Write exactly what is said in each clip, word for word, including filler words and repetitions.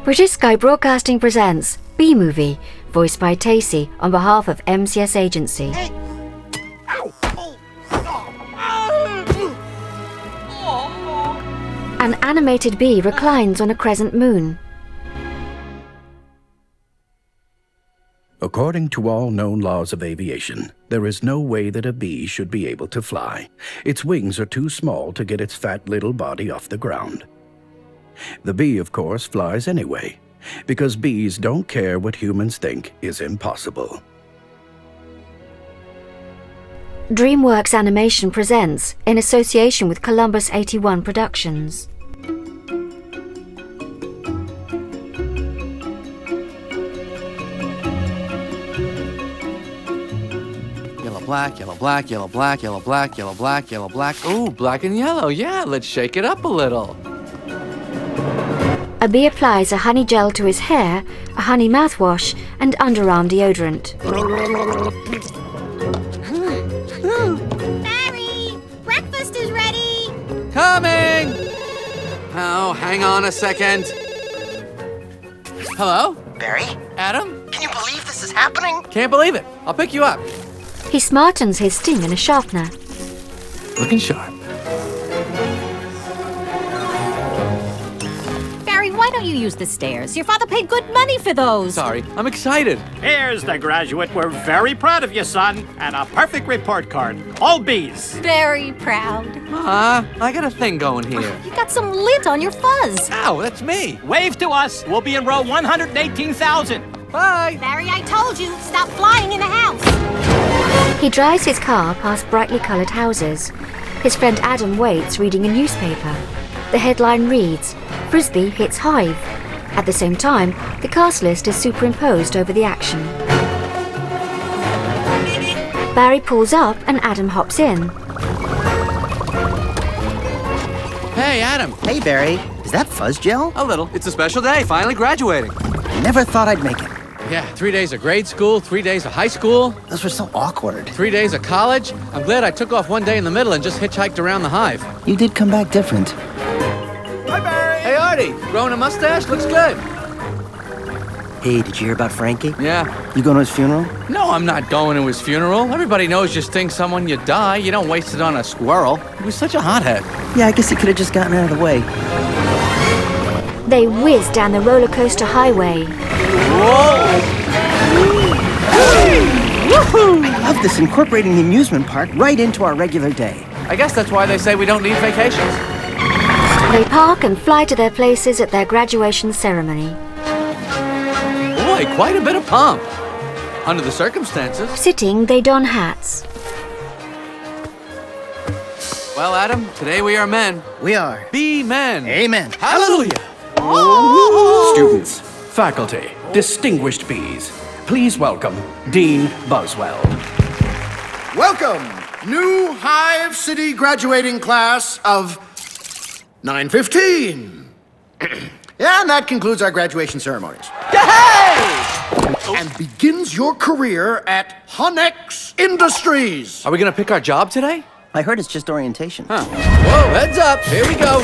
British Sky Broadcasting presents B-Movie, voiced by Tacy on behalf of M C S Agency. Hey. Ow. Oh. Oh. An animated bee reclines on a crescent moon. According to all known laws of aviation, there is no way that a bee should be able to fly. Its wings are too small to get its fat little body off the ground. The bee, of course, flies anyway, because bees don't care what humans think is impossible. DreamWorks Animation presents, in association with Columbus eighty-one Productions. Black, yellow, black, yellow, black, yellow, black, yellow, black, yellow, black. Ooh, black and yellow. Yeah, let's shake it up a little. A bee applies a honey gel to his hair, a honey mouthwash, and underarm deodorant. Barry! Breakfast is ready! Coming! Oh, hang on a second. Hello? Barry? Adam? Can you believe this is happening? Can't believe it. I'll pick you up. He smartens his sting in a sharpener. Looking sharp. Barry, why don't you use the stairs? Your father paid good money for those. Sorry, I'm excited. Here's the graduate. We're very proud of you, son. And a perfect report card. All B's. Very proud. Ma, I got a thing going here. You got some lint on your fuzz. Ow, that's me. Wave to us. We'll be in row one hundred eighteen thousand. Bye. Barry, I told you, stop flying in the house. He drives his car past brightly coloured houses. His friend Adam waits reading a newspaper. The headline reads, "Frisbee hits hive." At the same time, the cast list is superimposed over the action. Barry pulls up and Adam hops in. Hey, Adam. Hey, Barry. Is that fuzz gel? A little. It's a special day. Finally graduating. Never thought I'd make it. Yeah, three days of grade school, three days of high school, Those were so awkward. three days of college. I'm glad I took off one day in the middle and just hitchhiked around the hive. You did come back different. Hi, Barry. Hey, Artie. Growing a mustache? Looks good. Hey, did you hear about Frankie? Yeah. You going to his funeral? No, I'm not going to his funeral. Everybody knows you sting someone, you die. You don't waste it on a squirrel. He was such a hothead. Yeah, I guess he could have just gotten out of the way. They whiz down the roller coaster highway. I love this, incorporating the amusement park right into our regular day. I guess that's why they say we don't need vacations. They park and fly to their places at their graduation ceremony. Boy, quite a bit of pomp. Under the circumstances. Sitting, they don hats. Well, Adam, today we are men. We are. Be men. Amen. Hallelujah. Students, faculty, distinguished bees, please welcome Dean Buswell. Welcome, new Hive City graduating class of nine fifteen. And that concludes our graduation ceremonies. Yay! And begins your career at Honex Industries. Are we going to pick our job today? I heard it's just orientation. Huh. Whoa, heads up. Here we go.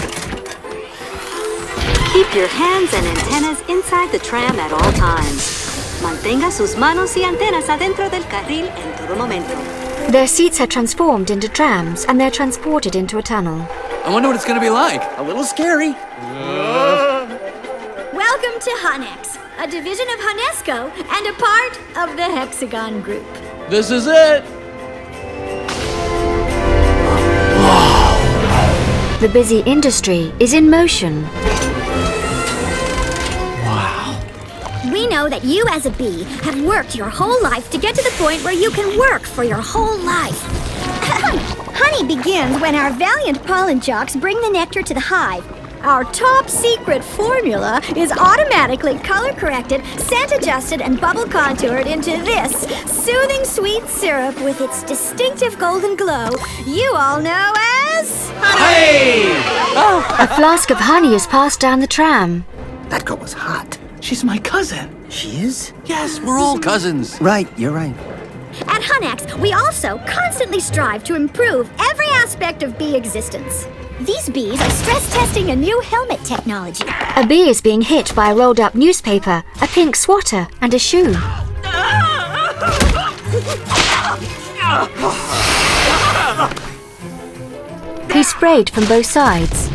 Keep your hands and antennas inside the tram at all times. Mantenga sus manos y antenas adentro del carril en todo momento. Their seats are transformed into trams and they're transported into a tunnel. I wonder what it's going to be like. A little scary. Welcome to Honex, a division of Honesco and a part of the Hexagon Group. This is it. The busy industry is in motion. We know that you as a bee have worked your whole life to get to the point where you can work for your whole life. Honey begins when our valiant pollen jocks bring the nectar to the hive. Our top secret formula is automatically color-corrected, scent-adjusted, and bubble-contoured into this soothing sweet syrup with its distinctive golden glow you all know as... Hey! Oh, A flask of honey is passed down the tram. That girl was hot. she's my cousin. She is? Yes, we're all cousins. Right, you're right. At Honex, we also constantly strive to improve every aspect of bee existence. These bees are stress testing a new helmet technology. A bee is being hit by a rolled up newspaper, a pink swatter, and a shoe. He's sprayed from both sides.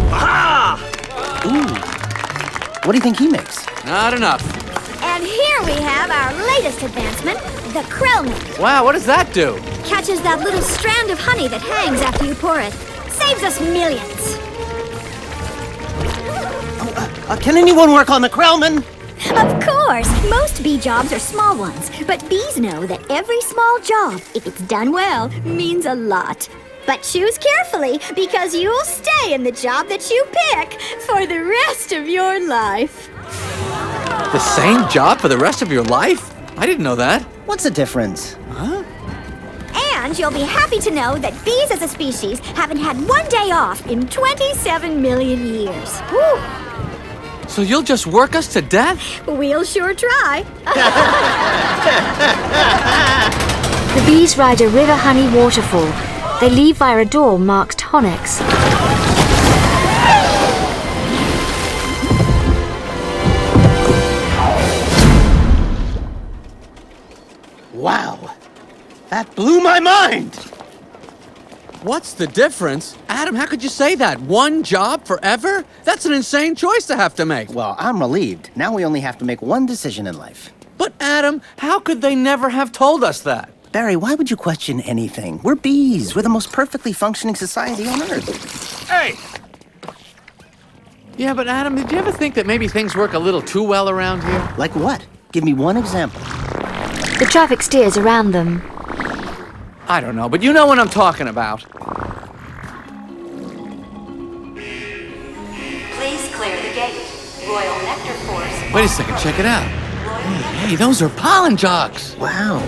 Ooh. What do you think he makes? Not enough. And here we have our latest advancement, the Krellman. Wow, what does that do? Catches that little strand of honey that hangs after you pour it. Saves us millions. Uh, can anyone work on the Krellman? Of course, most bee jobs are small ones, but bees know that every small job, if it's done well, means a lot. But choose carefully, because you'll stay in the job that you pick for the rest of your life. The same job for the rest of your life? I didn't know that. What's the difference? And you'll be happy to know that bees as a species haven't had one day off in twenty-seven million years. Woo! So you'll just work us to death? We'll sure try. The bees ride a river honey waterfall. They leave via a door marked Honex. Wow. That blew my mind! What's the difference? Adam, how could you say that? One job forever? That's an insane choice to have to make. Well, I'm relieved. Now we only have to make one decision in life. But Adam, how could they never have told us that? Barry, why would you question anything? We're bees. We're the most perfectly functioning society on Earth. Hey! Yeah, but Adam, did you ever think that maybe things work a little too well around here? Like what? Give me one example. The traffic steers around them. I don't know, but you know what I'm talking about. Please clear the gate. Royal Nectar Force. Wait a second, check it out. Hey, hey, those are pollen jocks. Wow.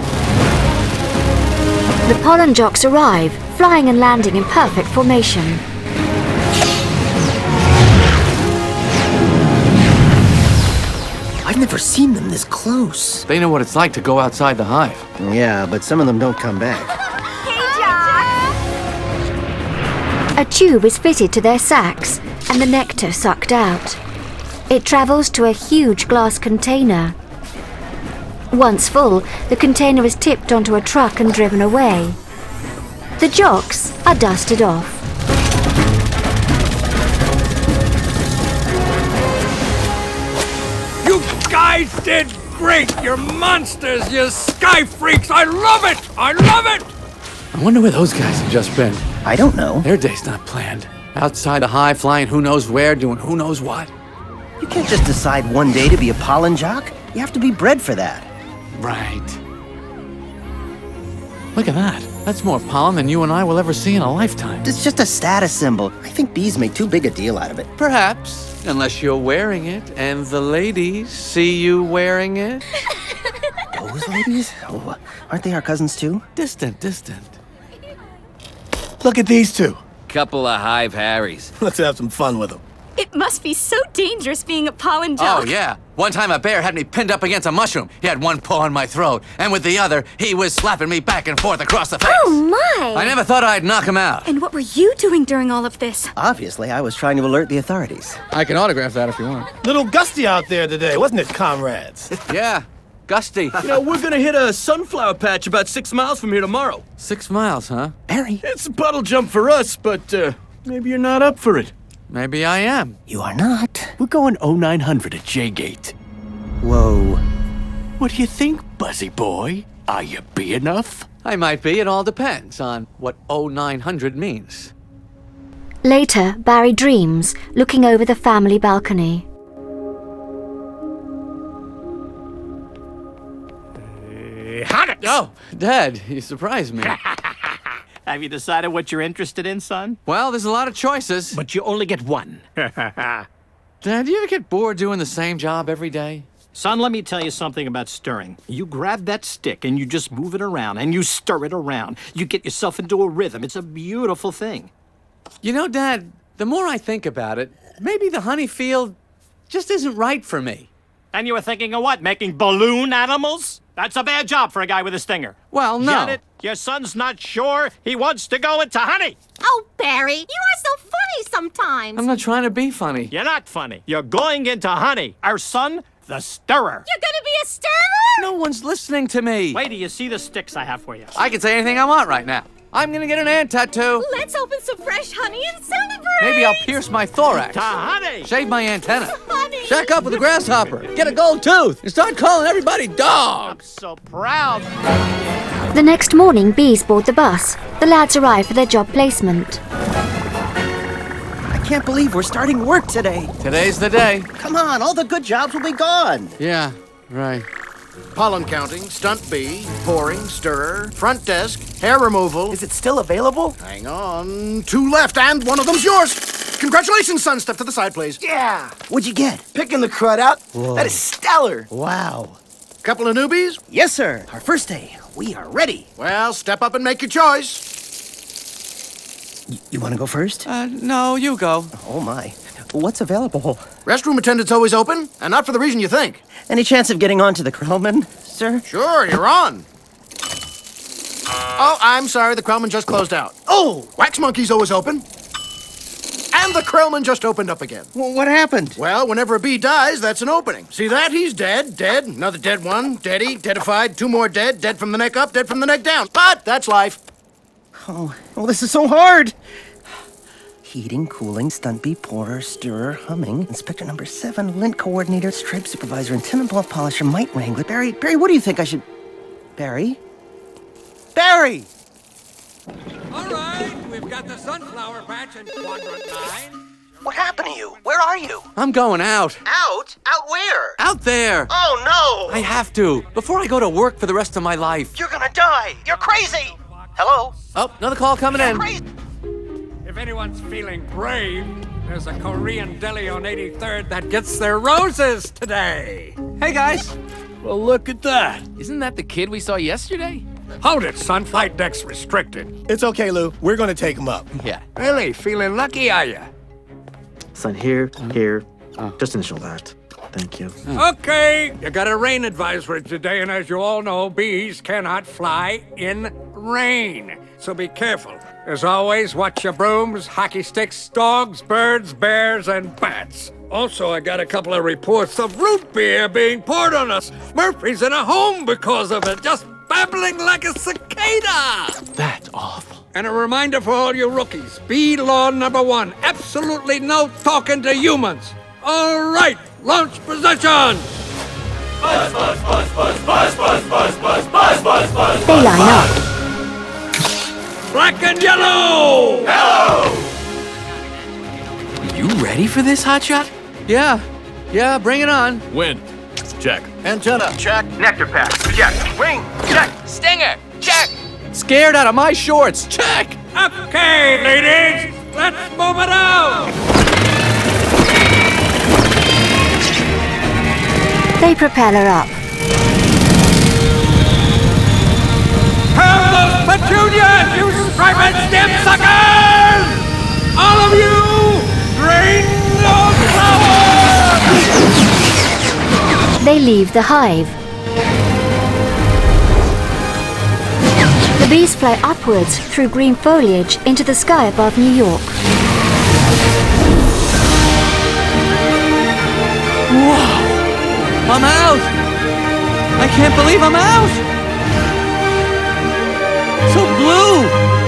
The pollen jocks arrive, flying and landing in perfect formation. I've never seen them this close. They know what it's like to go outside the hive. Yeah, but some of them don't come back. A tube is fitted to their sacs, and the nectar sucked out. It travels to a huge glass container. Once full, the container is tipped onto a truck and driven away. The jocks are dusted off. You guys did great! You're monsters! You sky freaks! I love it! I love it! I wonder where those guys have just been. I don't know. Their day's not planned. Outside the hive, flying who knows where, doing who knows what. You can't just decide one day to be a pollen jock. You have to be bred for that. Right. Look at that. That's more pollen than you and I will ever see in a lifetime. It's just a status symbol. I think bees make too big a deal out of it. Perhaps, unless you're wearing it and the ladies see you wearing it. Those ladies? Oh, aren't they our cousins too? Distant, distant. Look at these two. Couple of hive Harrys. Let's have some fun with them. It must be so dangerous being a pollen jock. Oh, yeah. One time a bear had me pinned up against a mushroom. He had one paw on my throat, and with the other, he was slapping me back and forth across the face. Oh, my! I never thought I'd knock him out. And what were you doing during all of this? Obviously, I was trying to alert the authorities. I can autograph that if you want. Little gusty out there today, wasn't it, comrades? Yeah, gusty. You know, we're gonna hit a sunflower patch about six miles from here tomorrow. Six miles, huh? Barry. It's a puddle jump for us, but uh, maybe you're not up for it. Maybe I am. You are not. We're going oh nine hundred at J-Gate. Whoa. What do you think, Buzzy boy? Are you bee enough? I might be. It all depends on what oh nine hundred means. Later, Barry dreams, looking over the family balcony. Honex! Oh, Dad, you surprised me. Have you decided what you're interested in, son? Well, there's a lot of choices. But you only get one. Dad, do you ever get bored doing the same job every day? Son, let me tell you something about stirring. You grab that stick and you just move it around and you stir it around. You get yourself into a rhythm. It's a beautiful thing. You know, Dad, the more I think about it, maybe the honey field just isn't right for me. And you were thinking of what? Making balloon animals? That's a bad job for a guy with a stinger. Well, no. Get it? Your son's not sure. He wants to go into honey. Oh, Barry, you are so funny sometimes. I'm not trying to be funny. You're not funny. You're going into honey. Our son, the stirrer. You're gonna be a stirrer? No one's listening to me. Wait till you see the sticks I have for you. I can say anything I want right now. I'm gonna get an ant tattoo. Let's open some fresh honey and celebrate. Maybe I'll pierce my thorax. To honey. Shave my antenna. Honey. Shack up with a grasshopper. Get a gold tooth. And start calling everybody dog. I'm so proud. The next morning, bees board the bus. The lads arrive for their job placement. I can't believe we're starting work today. Today's the day. Come on, all the good jobs will be gone. Yeah, right. Pollen counting, stunt bee, pouring, stirrer, front desk, hair removal. Is it still available? Hang on. Two left, and one of them's yours. Congratulations, son. Step to the side, please. Yeah. What'd you get? Picking the crud out? Whoa. That is stellar. Wow. Couple of newbies? Yes, sir. Our first day. We are ready. Well, step up and make your choice. Y- you want to go first? Uh, no, you go. Oh, my. What's available? Restroom attendant's always open, and not for the reason you think. Any chance of getting onto the Krellman, sir? Sure, you're on. Oh, I'm sorry, the Krellman just closed out. Oh! Wax Monkey's always open. And the Krellman just opened up again. Well, what happened? Well, whenever a bee dies, that's an opening. See that? He's dead, dead, another dead one, deady, deadified, two more dead, dead from the neck up, dead from the neck down. But that's life. Oh, well, this is so hard. Heating, cooling, stunt bee, pourer, stirrer, humming, inspector number seven, lint coordinator, stripe supervisor, antenna ball polisher, mite wrangler. Barry, Barry, what do you think I should... Barry? Barry! All right, we've got the sunflower patch in quadrant nine. What happened to you? Where are you? I'm going out. Out? Out where? Out there. Oh, no! I have to, before I go to work for the rest of my life. You're gonna die! You're crazy! Hello? Oh, another call coming You're in. crazy. If anyone's feeling brave, there's a Korean deli on eighty-third that gets their roses today. Hey, guys. Well, look at that. Isn't that the kid we saw yesterday? Hold it, son. Flight deck's restricted. It's okay, Lou. We're gonna take him up. Yeah. Really? Feeling lucky, are you? Son, here, here. Just initial that. Thank you. Okay, you got a rain advisory today, and as you all know, bees cannot fly in rain. So be careful. As always, watch your brooms, hockey sticks, dogs, birds, bears, and bats. Also, I got a couple of reports of root beer being poured on us. Murphy's in a home because of it, just babbling like a cicada. That's awful. And a reminder for all you rookies, bee law number one, absolutely no talking to humans. All right, launch position. Buzz, buzz, buzz, buzz, buzz, buzz, buzz, buzz, buzz, buzz, buzz. They line up. Black and yellow! Hello! You ready for this, Hotshot? Yeah. Yeah, bring it on. Wind. Check. Antenna, check. Nectar pack, check. Ring, check. Stinger, check. Scared out of my shorts. Check. Okay, ladies, let's move it out. They propel her up. Have those petunias, you striped stem suckers! All of you, drain those flowers! They leave the hive. The bees fly upwards through green foliage into the sky above New York. Whoa! I'm out! I can't believe I'm out! So blue!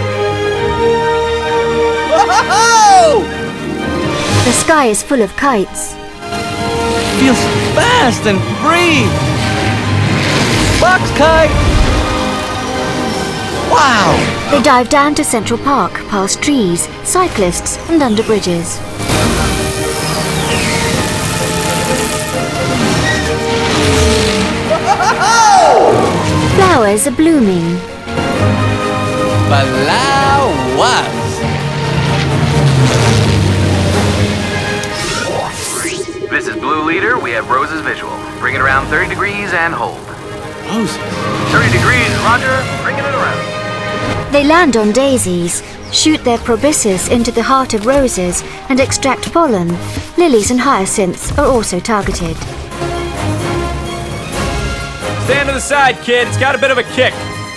Whoa! The sky is full of kites. Feels fast and free! Box kite! Wow! They dive down to Central Park, past trees, cyclists, and under bridges. Flowers are blooming. Flowers! This is Blue Leader. We have Rose's visual. Bring it around thirty degrees and hold. Roses? thirty degrees, Roger. Bringing it around. They land on daisies, shoot their proboscis into the heart of roses, and extract pollen. Lilies and hyacinths are also targeted. Stand to the side, kid. It's got a bit of a kick.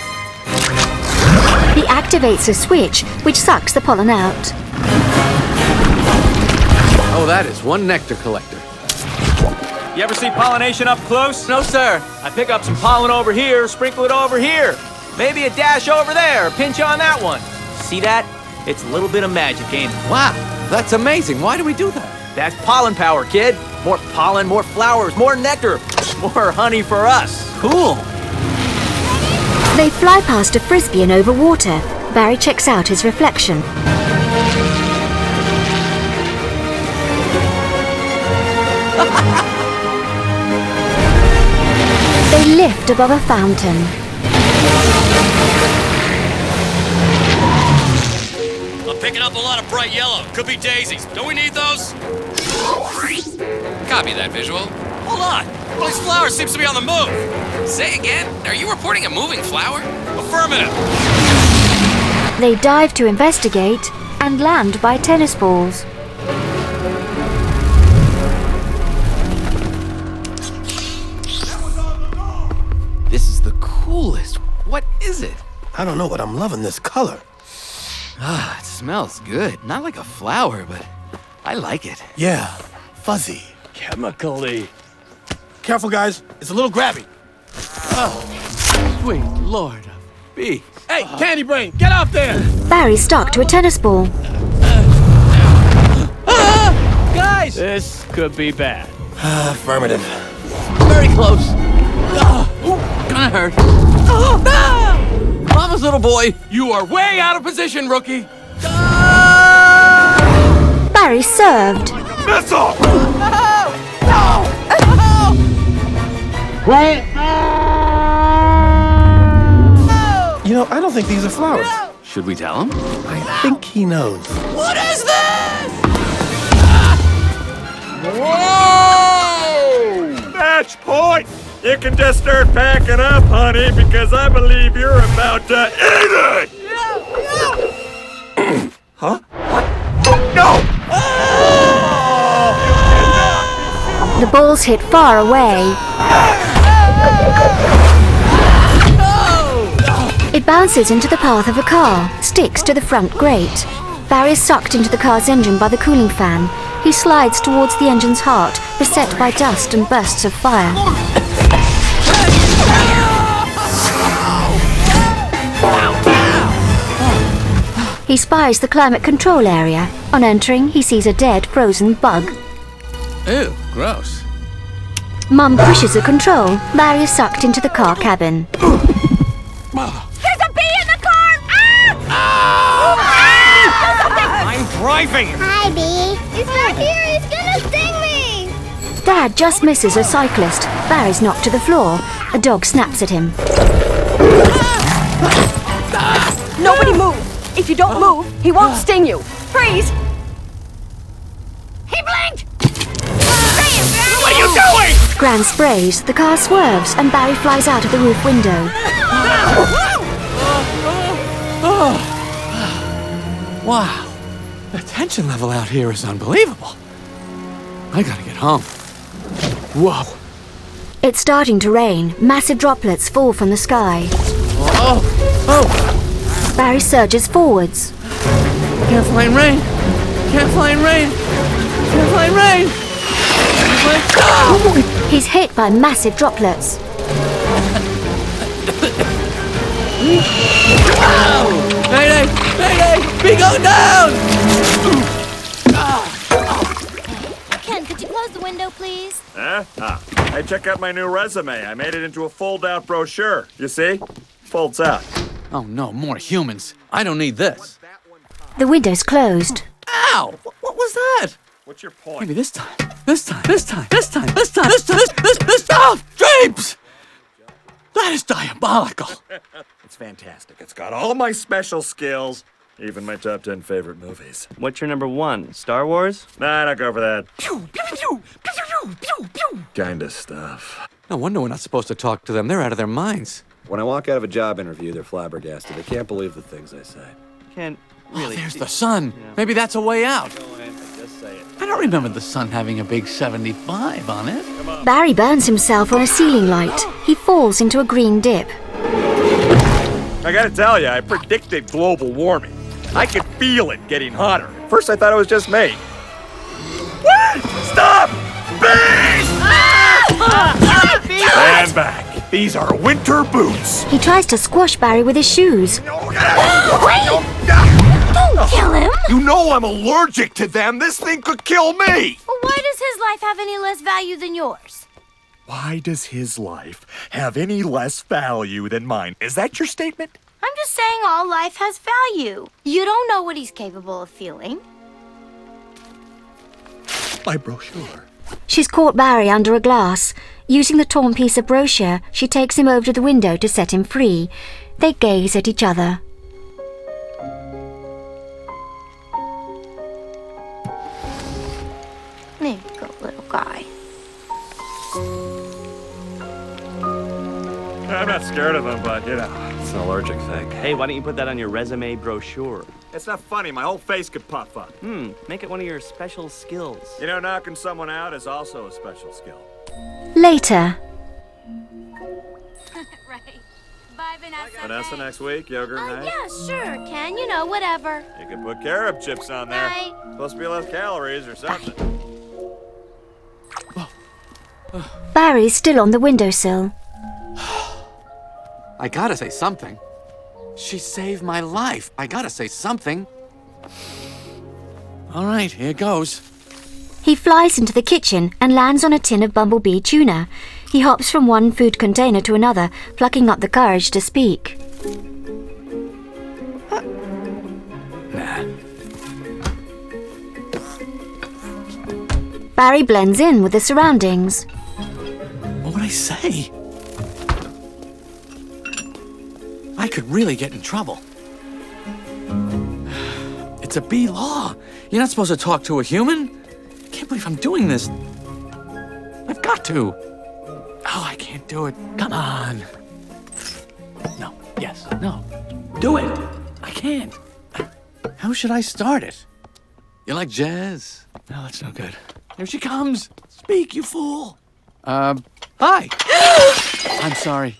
He activates a switch, which sucks the pollen out. Oh, that is one nectar collector. You ever see pollination up close? No, sir. I pick up some pollen over here, sprinkle it over here. Maybe a dash over there, a pinch on that one. See that? It's a little bit of magic, ain't it? Wow, that's amazing. Why do we do that? That's pollen power, kid. More pollen, more flowers, more nectar, more honey for us. Cool. They fly past a frisbee and over water. Barry checks out his reflection. They lift above a fountain. I'm picking up a lot of bright yellow. Could be daisies. Don't we need those? Copy that visual. Hold on. All these flowers seems to be on the move. Say again? Are you reporting a moving flower? Affirmative. They dive to investigate and land by tennis balls. This is the coolest. What is it? I don't know, but I'm loving this color. Ah, it smells good. Not like a flower, but I like it. Yeah, fuzzy. Chemically. Careful, guys. It's a little grabby. Oh, sweet Lord of B. Hey, Candy Brain, get out there! Barry's stuck to a tennis ball. Guys! This could be bad. Affirmative. Very close. Oh, gonna hurt. Oh, ah! Mama's little boy. You are way out of position, rookie. Barry served. Missile! You know, I don't think these are flowers. Should we tell him? I think he knows. What is this? Whoa! Match point! You can just start packing up, honey, because I believe you're about to eat it! Huh? What? No! The balls hit far away. It bounces into the path of a car, sticks to the front grate. Barry's sucked into the car's engine by the cooling fan. He slides towards the engine's heart, beset by dust and bursts of fire. He spies the climate control area. On entering, he sees a dead, frozen bug. Ew, gross. Mum pushes a control. Barry is sucked into the car cabin. There's a bee in the car! Ah! Ah! I'm driving! Hi, bee. He's back here. He's gonna sting me. Dad just misses a cyclist. Barry's knocked to the floor. A dog snaps at him. Nobody move! If you don't move, he won't sting you. Freeze! He blinked! What are you doing? Gran sprays, the car swerves, and Barry flies out of the roof window. Wow. The tension level out here is unbelievable. I gotta get home. Whoa. It's starting to rain. Massive droplets fall from the sky. Oh! Oh! Barry surges forwards. Can't fly in rain! Can't fly in rain! Can't fly in rain! Can't fly... Oh! He's hit by massive droplets. Wow! Mayday! Mayday! Be going down! Ken, could you close the window, please? Huh? Ah. Hey, check out my new resume. I made it into a fold-out brochure. You see? Folds out. Oh no, more humans. I don't need this. The window's closed. Ow! What, what was that? What's your point? Maybe this time. This time. This time. This time. This time. This time. This this this stuff. Drapes. That is diabolical. It's fantastic. It's got all my special skills, even my top ten favorite movies. What's your number one? Star Wars? Nah, not go for that Pew, pew, pew, pew, pew, pew, pew. kind of stuff. No wonder we're not supposed to talk to them. They're out of their minds. When I walk out of a job interview, they're flabbergasted. They can't believe the things I say. Can't Oh, really. there's the sun. Maybe that's a way out. Go ahead, just say it. And don't remember the sun having a big seventy-five on it. Barry burns himself on a ceiling light. He falls into a green dip. I gotta tell you, I predicted global warming. I could feel it getting hotter. First, I thought it was just me. What? Stop! Bees! Stand back. These are winter boots. He tries to squash Barry with his shoes. Don't kill him! You know I'm allergic to them. This thing could kill me. Well, why does his life have any less value than yours? Why does his life have any less value than mine? Is that your statement? I'm just saying all life has value. You don't know what he's capable of feeling. My brochure. She's caught Barry under a glass. Using the torn piece of brochure, she takes him over to the window to set him free. They gaze at each other. There you go, little guy. I'm not scared of them, but, you know, it's an allergic thing. Hey, why don't you put that on your resume brochure? It's not funny. My whole face could puff up. Hmm, make it one of your special skills. You know, knocking someone out is also a special skill. Later. Right. Bye, Vanessa. Vanessa next week, yogurt Uh, night. yeah, sure, Ken. You know, whatever. You can put carob chips on there. Bye. Supposed to be less calories or something. Barry's still on the windowsill. I gotta say something. She saved my life. I gotta say something. All right, here goes. He flies into the kitchen and lands on a tin of bumblebee tuna. He hops from one food container to another, plucking up the courage to speak. Nah. Barry blends in with the surroundings. What would I say? I could really get in trouble. It's a bee law. You're not supposed to talk to a human. I can't believe I'm doing this. I've got to. Oh, I can't do it. Come on. No. Yes. No. Do it. I can't. How should I start it? You like jazz? No, that's no good. Here she comes. Speak, you fool. Uh, hi. I'm sorry.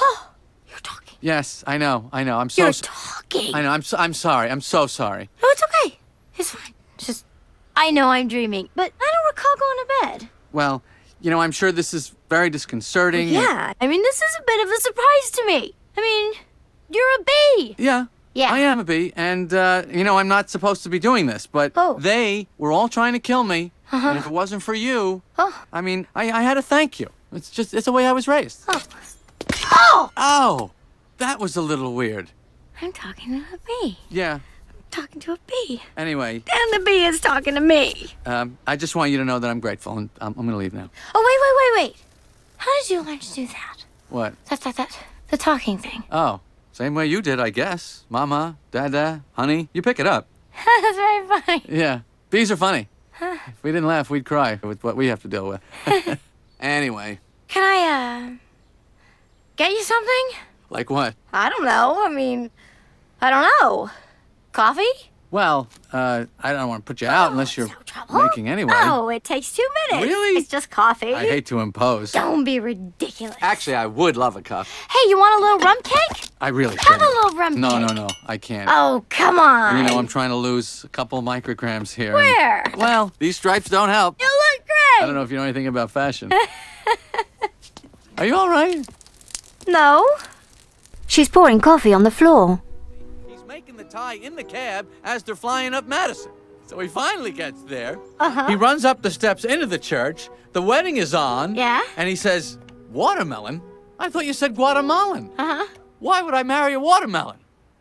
Yes, I know, I know. I'm so. You're s- talking. I know. I'm. So, I'm sorry. I'm so sorry. No, it's okay. It's fine. It's just, I know I'm dreaming, but I don't recall going to bed. Well, you know, I'm sure this is very disconcerting. and- Yeah, I mean, this is a bit of a surprise to me. I mean, you're a bee. Yeah. Yeah. I am a bee, and uh, you know, I'm not supposed to be doing this, but they were all trying to kill me. Uh-huh. And if it wasn't for you, Oh. I mean, I, I had to thank you. It's just, it's the way I was raised. Oh. Oh! Oh, that was a little weird. I'm talking to a bee. Yeah. Talking to a bee. Anyway, And the bee is talking to me. um, I just want you to know that I'm grateful, and I'm, I'm gonna leave now. Oh, wait, wait, wait, wait. How did you learn to do that? What? That, that, that, the talking thing. Oh, same way you did, I guess. Mama, Dada, honey, you pick it up. That's very funny. Yeah, bees are funny. If we didn't laugh, we'd cry with what we have to deal with. Anyway, Can I, uh, get you something? like what? I don't know. I mean, I don't know. Coffee? Well, uh, I don't want to put you out unless you're making anyway. Oh, it takes two minutes. Really? It's just coffee. I hate to impose. Don't be ridiculous. Actually, I would love a cup. Hey, you want a little rum cake? I really Have should. a little rum No, cake. no, no. I can't. Oh, come on. You know, I'm trying to lose a couple micrograms here. and- Where? well, these stripes don't help. You look great. I don't know if you know anything about fashion. Are you all right? No. She's pouring coffee on the floor. He's making the tie in the cab as they're flying up Madison. So he finally gets there. Uh-huh. He runs up the steps into the church. The wedding is on. Yeah? And he says, watermelon? I thought you said Guatemalan. Uh-huh. Why would I marry a watermelon?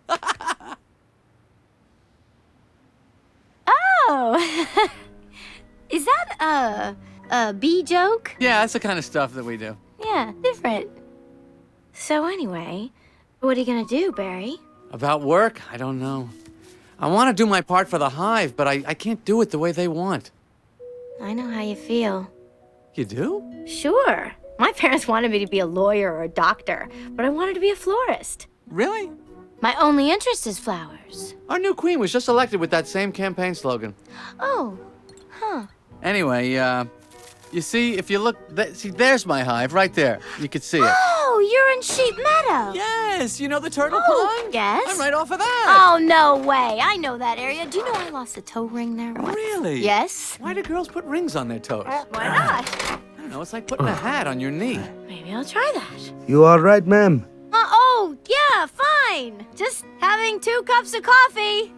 Oh. Is that a, a bee joke? Yeah, that's the kind of stuff that we do. Yeah, different. So anyway, what are you gonna do, Barry? About work? I don't know. I want to do my part for the hive, but I, I can't do it the way they want. I know how you feel. You do? Sure. My parents wanted me to be a lawyer or a doctor, but I wanted to be a florist. Really? My only interest is flowers. Our new queen was just elected with that same campaign slogan. Oh, huh. Anyway, uh, you see, if you look, th- see, there's my hive right there. You can see it. Oh, you're in Sheep Meadow. Yes, you know the turtle Oh, pond? yes. I'm right off of that. Oh, no way. I know that area. Do you know I lost a toe ring there once? Really? Yes. Why do girls put rings on their toes? Why not? I don't know, it's like putting a hat on your knee. Maybe I'll try that. You all right, ma'am? Uh, oh, yeah, fine. Just having two cups of coffee.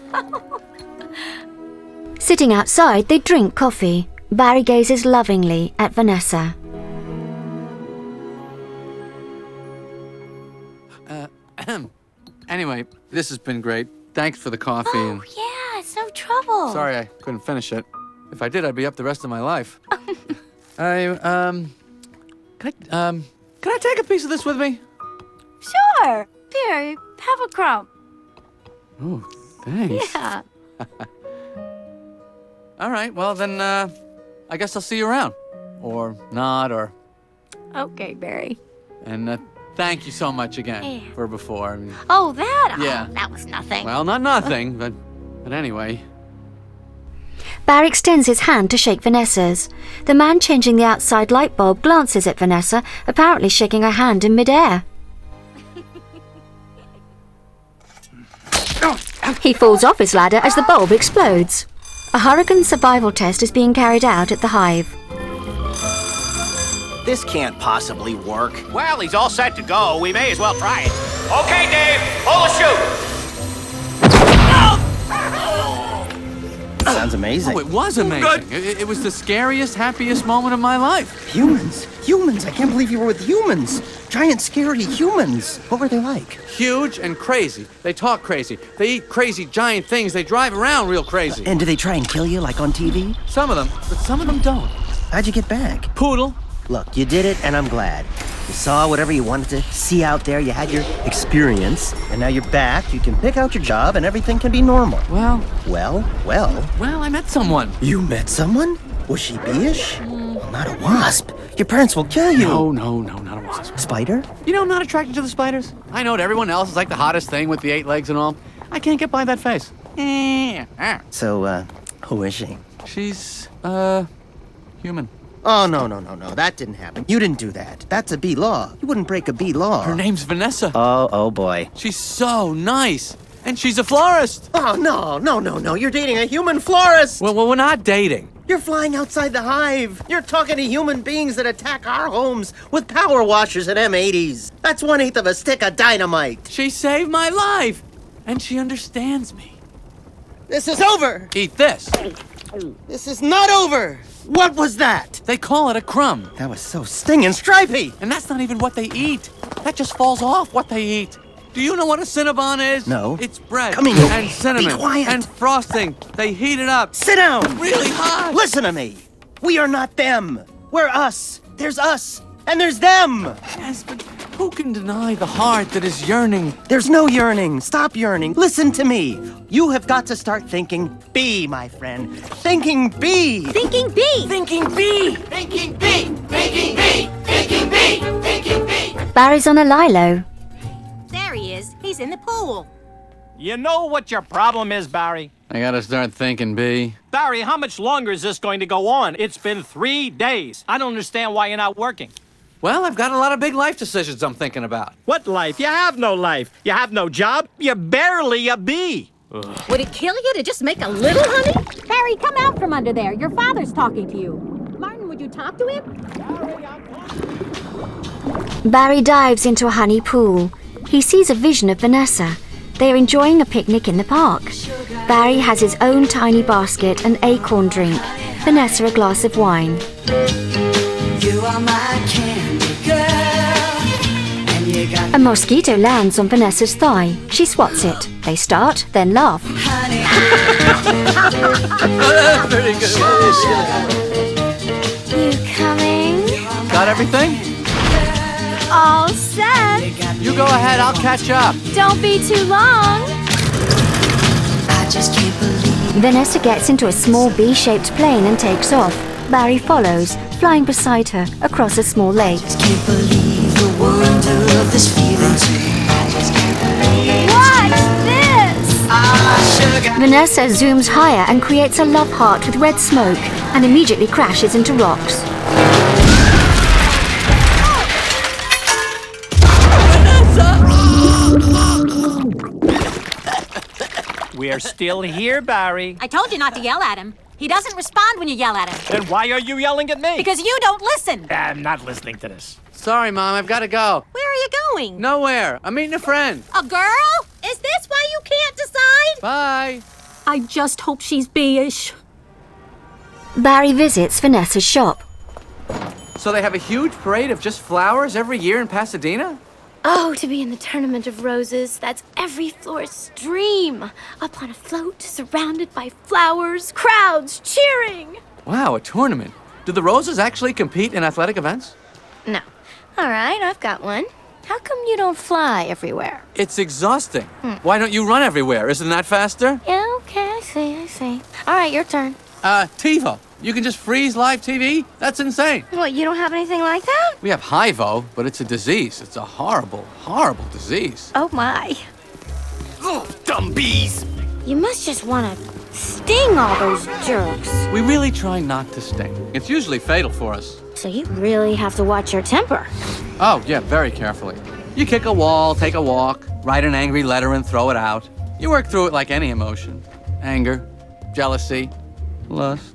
Sitting outside, they drink coffee. Barry gazes lovingly at Vanessa. Uh, anyway, this has been great. Thanks for the coffee. Oh, and yeah, it's no trouble. sorry I couldn't finish it. If I did, I'd be up the rest of my life. I, um, can I, um, can I take a piece of this with me? Sure. Here, have a crumb. Oh, thanks. Yeah. All right, well then, uh, I guess I'll see you around. Or not, or... Okay, Barry. And, uh, thank you so much again Yeah. for before. I mean, Oh, that? Yeah. Oh, that was nothing. well, not nothing, but, but anyway. Barry extends his hand to shake Vanessa's. The man changing the outside light bulb glances at Vanessa, apparently shaking her hand in midair. He falls off his ladder as the bulb explodes. A hurricane survival test is being carried out at the hive. This can't possibly work. Well, he's all set to go. We may as well try it. Okay, Dave, pull the chute. Sounds amazing. Oh, it was amazing. It, it was the scariest, happiest moment of my life. Humans. Humans. I can't believe you were with humans. Giant, scary humans. What were they like? Huge and crazy. They talk crazy. They eat crazy, giant things. They drive around real crazy. And do they try and kill you like on T V? Some of them, but some of them don't. How'd you get back? Poodle. Look, you did it, and I'm glad. You saw whatever you wanted to see out there. You had your experience, and now you're back. You can pick out your job, and everything can be normal. Well, Well, well. well, I met someone. You met someone? Was she bee-ish? Not a wasp. Your parents will kill you. No, no, no, not a wasp. Spider? You know, I'm not attracted to the spiders. I know that everyone else is like the hottest thing with the eight legs and all. I can't get by that face. So, uh, who is she? She's, uh, human. Oh, no, no, no, no. That didn't happen. You didn't do that. That's a bee law. You wouldn't break a bee law. Her name's Vanessa. Oh, oh, boy. She's so nice. And she's a florist. Oh, no, no, no, no. You're dating a human florist. Well, well, we're not dating. You're flying outside the hive. You're talking to human beings that attack our homes with power washers and M eighties. That's one eighth of a stick of dynamite. She saved my life. And she understands me. This is over. Eat this. This is not over. What was that? They call it a crumb. That was so stinging stripey. And that's not even what they eat. That just falls off what they eat. Do you know what a Cinnabon is? No. It's bread. Come here. And cinnamon. Be quiet. And frosting. They heat it up. Sit down. Really hot. Listen to me. We are not them. We're us. There's us. And there's them. Yes, but who can deny the heart that is yearning? There's no yearning. Stop yearning. Listen to me. You have got to start thinking bee, my friend. Thinking bee. Thinking bee. Thinking bee. Thinking bee! Thinking bee! Thinking bee! Thinking bee! Barry's on a lilo. There he is. He's in the pool. You know what your problem is, Barry? I gotta start thinking, B. Barry, how much longer is this going to go on? It's been three days. I don't understand why you're not working. Well, I've got a lot of big life decisions I'm thinking about. What life? You have no life. You have no job. You're barely a bee. Ugh. Would it kill you to just make a little honey? Barry, come out from under there. Your father's talking to you. Martin, would you talk to him? Barry dives into a honey pool. He sees a vision of Vanessa. They are enjoying a picnic in the park. Barry has his own tiny basket and acorn drink. Vanessa a glass of wine. You are my candy girl, and you got A mosquito lands on Vanessa's thigh. She swats it. They start, then laugh. Very good. You coming? Got everything? All set. You go ahead, I'll catch up. Don't be too long. I just can't believe Vanessa gets into a small B-shaped plane and takes off. Barry follows, flying beside her across a small lake. can't believe the wonder of this feeling. I just can't believe What's this? ah, sugar. Vanessa zooms higher and creates a love heart with red smoke. and immediately crashes into rocks. We're still here, Barry. I told you not to yell at him. He doesn't respond when you yell at him. Then why are you yelling at me? Because you don't listen. I'm not listening to this. Sorry, Mom, I've got to go. Where are you going? Nowhere. I'm meeting a friend. A girl? Is this why you can't decide? Bye. I just hope she's B-ish. Barry visits Vanessa's shop. So they have a huge parade of just flowers every year in Pasadena? Oh, to be in the Tournament of Roses, that's every florist's dream. Up on a float, surrounded by flowers, crowds cheering. Wow, a tournament. Do the Roses actually compete in athletic events? No. All right, I've got one. How come you don't fly everywhere? It's exhausting. Hmm. Why don't you run everywhere? Isn't that faster? Yeah, okay, I see, I see. All right, your turn. Uh, TiVo. You can just freeze live T V? That's insane. What, you don't have anything like that? We have HIVO, but it's a disease. It's a horrible, horrible disease. Oh, my. Oh, dumb bees! You must just want to sting all those jerks. We really try not to sting. It's usually fatal for us. So you really have to watch your temper. Oh, yeah, very carefully. You kick a wall, take a walk, write an angry letter and throw it out. You work through it like any emotion. Anger, jealousy, lust.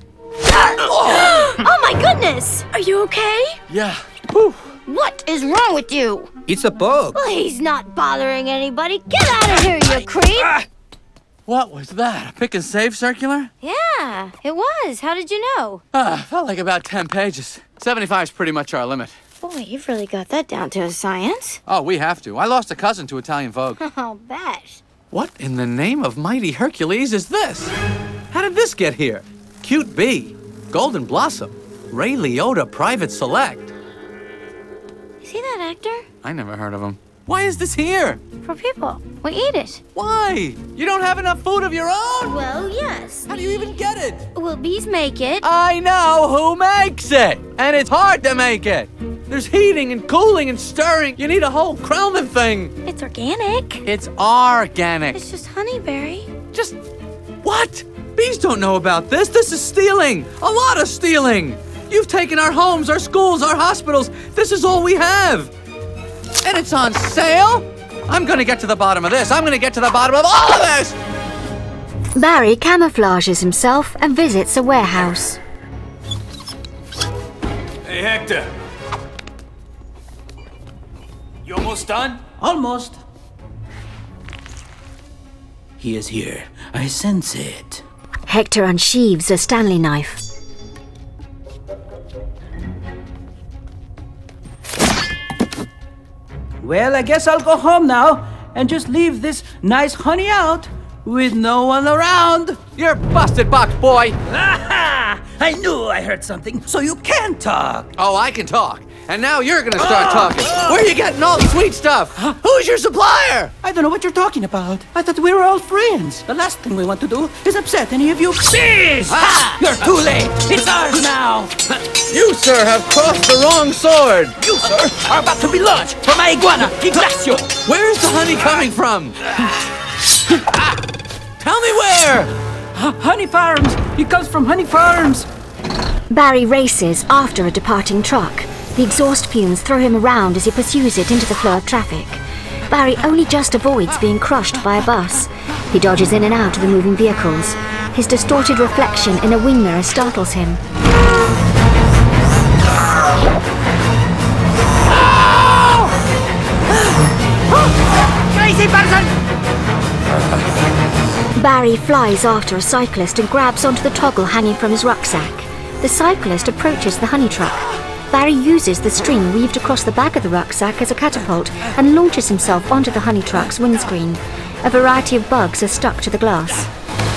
Oh my goodness! Are you okay? Yeah. Whew. What is wrong with you? It's a bug. Well, he's not bothering anybody. Get out of here, you creep! What was that? A pick and save circular? Yeah, it was. How did you know? Ah, felt like about ten pages. seventy-five is pretty much our limit. Boy, you've really got that down to a science. Oh, we have to. I lost a cousin to Italian Vogue. I'll bet. What in the name of mighty Hercules is this? How did this get here? Cute Bee, Golden Blossom, Ray Liotta Private Select. You see that actor? I never heard of him. Why is this here? For people. We eat it. Why? You don't have enough food of your own? Well, yes. How do you even get it? Well, bees make it. I know who makes it! And it's hard to make it! There's heating and cooling and stirring. You need a whole Krellman thing. It's organic. It's organic. It's just honeyberry. Just what? Bees don't know about this. This is stealing. A lot of stealing. You've taken our homes, our schools, our hospitals. This is all we have. And it's on sale? I'm gonna get to the bottom of this. I'm gonna get to the bottom of all of this! Barry camouflages himself and visits a warehouse. Hey, Hector. You almost done? Almost. He is here. I sense it. Hector unsheathes a Stanley knife. Well, I guess I'll go home now and just leave this nice honey out with no one around. You're busted, box boy. Aha! I knew I heard something, so you can talk. Oh, I can talk. And now you're gonna start talking. Where are you getting all the sweet stuff? Who's your supplier? I don't know what you're talking about. I thought we were all friends. The last thing we want to do is upset any of you. Bees! Ah! You're too late. It's ours now. You, sir, have crossed the wrong sword. You, sir, are about to be launched for my iguana, Ignacio. Where's the honey coming from? Tell me where. Honey Farms. It comes from Honey Farms. Barry races after a departing truck. The exhaust fumes throw him around as he pursues it into the flow of traffic. Barry only just avoids being crushed by a bus. He dodges in and out of the moving vehicles. His distorted reflection in a wing mirror startles him. Crazy person! Barry flies after a cyclist and grabs onto the toggle hanging from his rucksack. The cyclist approaches the honey truck. Barry uses the string weaved across the back of the rucksack as a catapult and launches himself onto the honey truck's windscreen. A variety of bugs are stuck to the glass.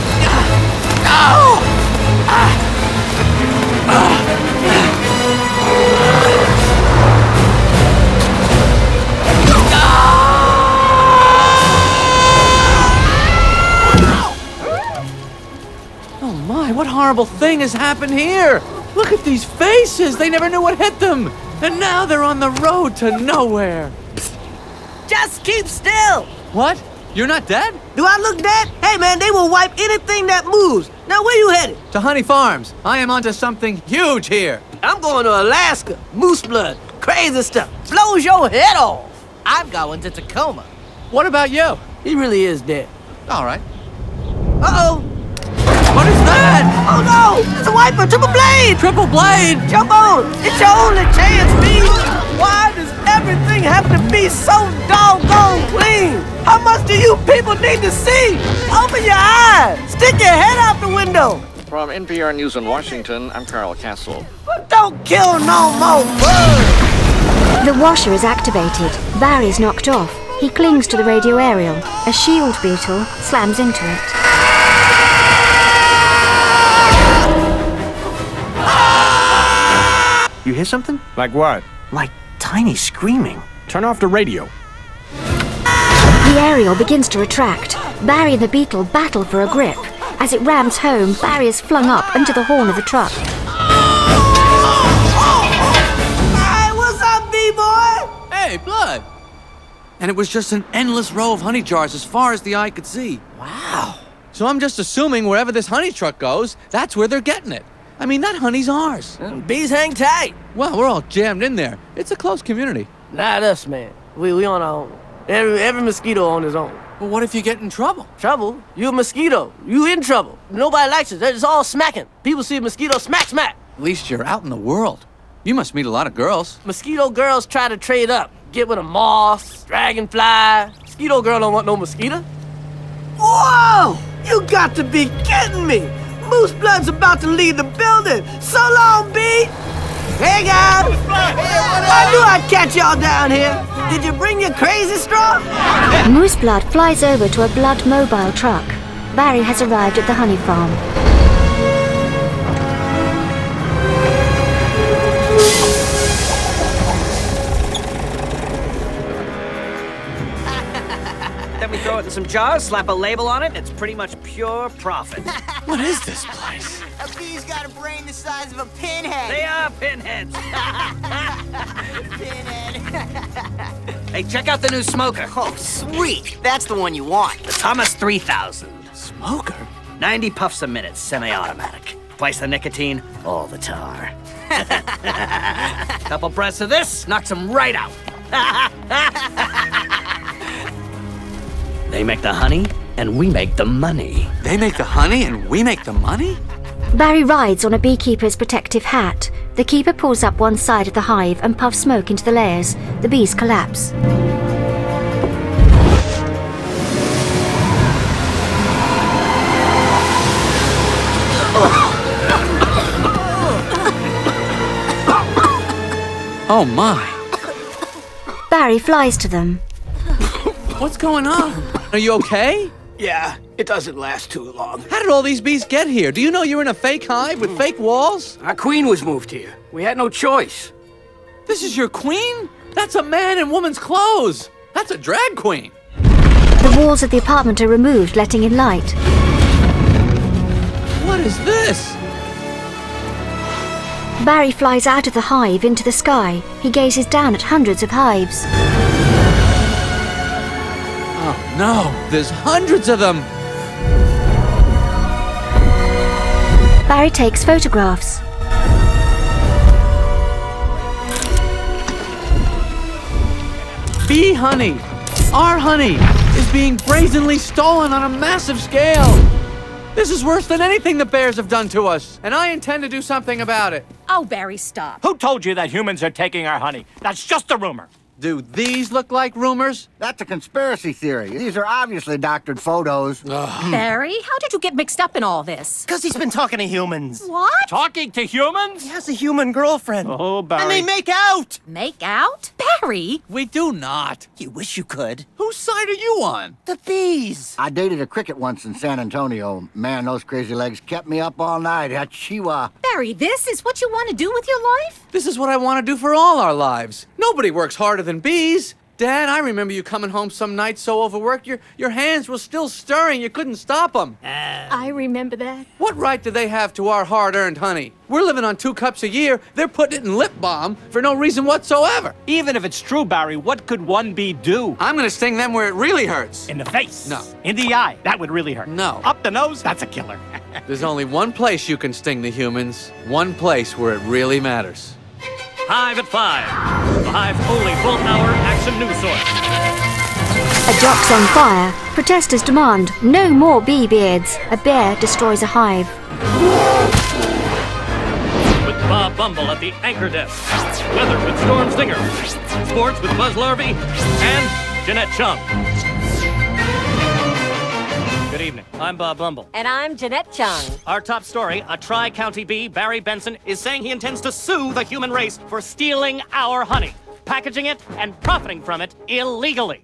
Oh my, what horrible thing has happened here? Look at these faces! They never knew what hit them! And now they're on the road to nowhere! Just keep still! What? You're not dead? Do I look dead? Hey man, they will wipe anything that moves. Now, where you headed? To Honey Farms. I am onto something huge here. I'm going to Alaska. Moose blood. Crazy stuff. Blows your head off. I've got one to Tacoma. What about you? He really is dead. All right. Uh-oh. What is that? Oh, no! It's a wiper! Triple blade! Triple blade! Jump on! It's your only chance, B! Why does everything have to be so doggone clean? How much do you people need to see? Open your eyes! Stick your head out the window! From N P R News in Washington, I'm Carl Castle. But don't kill no more birds! The washer is activated. Barry's knocked off. He clings to the radio aerial. A shield beetle slams into it. You hear something? Like what? Like Tiny screaming. Turn off the radio. The aerial begins to retract. Barry and the beetle battle for a grip. As it rams home, Barry is flung up into the horn of the truck. Hey, what's up, B-boy? Hey, Blood! And it was just an endless row of honey jars as far as the eye could see. Wow. So I'm just assuming wherever this honey truck goes, that's where they're getting it. I mean, that honey's ours. Bees hang tight. Well, we're all jammed in there. It's a close community. Not us, man. We we on our own. Every, every mosquito on his own. Well, what if you get in trouble? Trouble? You a mosquito. You in trouble. Nobody likes it. It's all smacking. People see a mosquito, smack, smack. At least you're out in the world. You must meet a lot of girls. Mosquito girls try to trade up. Get with a moth, dragonfly. Mosquito girl don't want no mosquito. Whoa! You got to be kidding me! Moose Blood's about to leave the building. So long, B. Hey, guys. Why do I catch y'all down here? Did you bring your crazy straw? Moose Blood flies over to a Blood mobile truck. Barry has arrived at the honey farm. Then we throw it in some jars, slap a label on it, it's pretty much pure profit. What is this place? A bee's got a brain the size of a pinhead. They are pinheads. Pinhead. Hey, check out the new smoker. Oh, sweet. That's the one you want. The Thomas three thousand. Smoker? ninety puffs a minute, semi-automatic. Twice the nicotine, all the tar. Couple breaths of this, knocks them right out. They make the honey, and we make the money. They make the honey, and we make the money? Barry rides on a beekeeper's protective hat. The keeper pulls up one side of the hive and puffs smoke into the layers. The bees collapse. Oh my. Barry flies to them. What's going on? Are you okay? Yeah, it doesn't last too long. How did all these bees get here? Do you know you're in a fake hive with fake walls? Our queen was moved here. We had no choice. This is your queen? That's a man in woman's clothes. That's a drag queen. The walls of the apartment are removed, letting in light. What is this? Barry flies out of the hive into the sky. He gazes down at hundreds of hives. Oh no, there's hundreds of them. Barry takes photographs. Bee honey, our honey, is being brazenly stolen on a massive scale. This is worse than anything the bears have done to us, and I intend to do something about it. Oh, Barry, stop. Who told you that humans are taking our honey? That's just a rumor. Do these look like rumors? That's a conspiracy theory. These are obviously doctored photos. Barry, how did you get mixed up in all this? Because he's been talking to humans. What? Talking to humans? He has a human girlfriend. Oh, Barry. And they make out. Make out? Barry? We do not. You wish you could. Whose side are you on? The bees. I dated a cricket once in San Antonio. Man, those crazy legs kept me up all night. Hachiwa. Barry, this is what you want to do with your life? This is what I want to do for all our lives. Nobody works harder than bees. Dad, I remember you coming home some nights so overworked, your, your hands were still stirring. You couldn't stop them. I remember that. What right do they have to our hard-earned honey? We're living on two cups a year. They're putting it in lip balm for no reason whatsoever. Even if it's true, Barry, what could one bee do? I'm gonna sting them where it really hurts. In the face. No. In the eye. That would really hurt. No. Up the nose. That's a killer. There's only one place you can sting the humans. One place where it really matters. Hive at five. The Hive's only full-hour action news source. A dock's on fire. Protesters demand no more bee beards. A bear destroys a hive. With Bob Bumble at the anchor desk. Weather with Storm Stinger. Sports with Buzz Larvey. And Jeanette Chung. Good evening. I'm Bob Bumble. And I'm Jeanette Chung. Our top story, a Tri-County bee, Barry Benson, is saying he intends to sue the human race for stealing our honey, packaging it, and profiting from it illegally.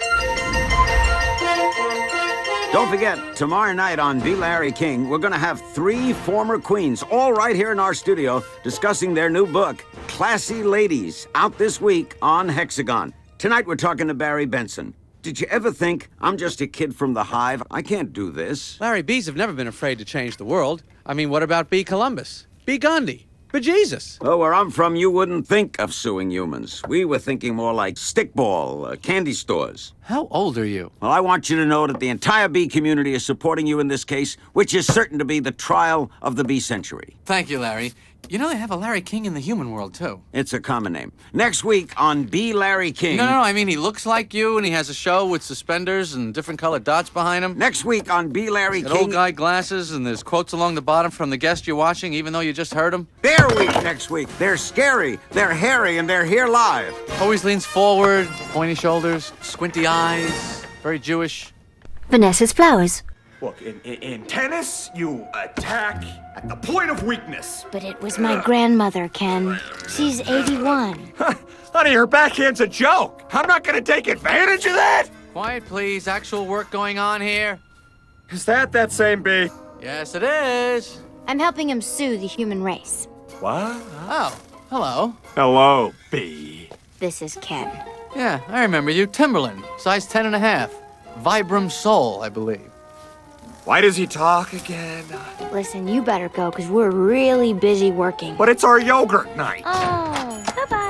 Don't forget, tomorrow night on Be Larry King, we're going to have three former queens, all right here in our studio, discussing their new book, Classy Ladies, out this week on Hexagon. Tonight we're talking to Barry Benson. Did you ever think, I'm just a kid from the Hive, I can't do this? Larry, bees have never been afraid to change the world. I mean, what about Bee Columbus? Bee Gandhi? Bejesus. Oh, where I'm from, you wouldn't think of suing humans. We were thinking more like stickball, uh, candy stores. How old are you? Well, I want you to know that the entire bee community is supporting you in this case, which is certain to be the trial of the bee century. Thank you, Larry. You know they have a Larry King in the human world, too. It's a common name. Next week on Be Larry King... No, no, no, I mean, he looks like you, and he has a show with suspenders and different colored dots behind him. Next week on Be Larry Got King... old guy glasses, and there's quotes along the bottom from the guest you're watching, even though you just heard him. Bear Week next week. They're scary, they're hairy, and they're here live. Always leans forward, pointy shoulders, squinty eyes, very Jewish. Vanessa's flowers. Look, in, in, in tennis, you attack at the point of weakness. But it was my grandmother, Ken. She's eighty-one. Honey, her backhand's a joke. I'm not gonna take advantage of that. Quiet, please. Actual work going on here. Is that that same bee? Yes, it is. I'm helping him sue the human race. What? Oh, hello. Hello, bee. This is Ken. Yeah, I remember you. Timberland, size ten and a half. Vibram Soul, I believe. Why does he talk again? Listen, you better go, because we're really busy working. But it's our yogurt night. Oh, bye-bye.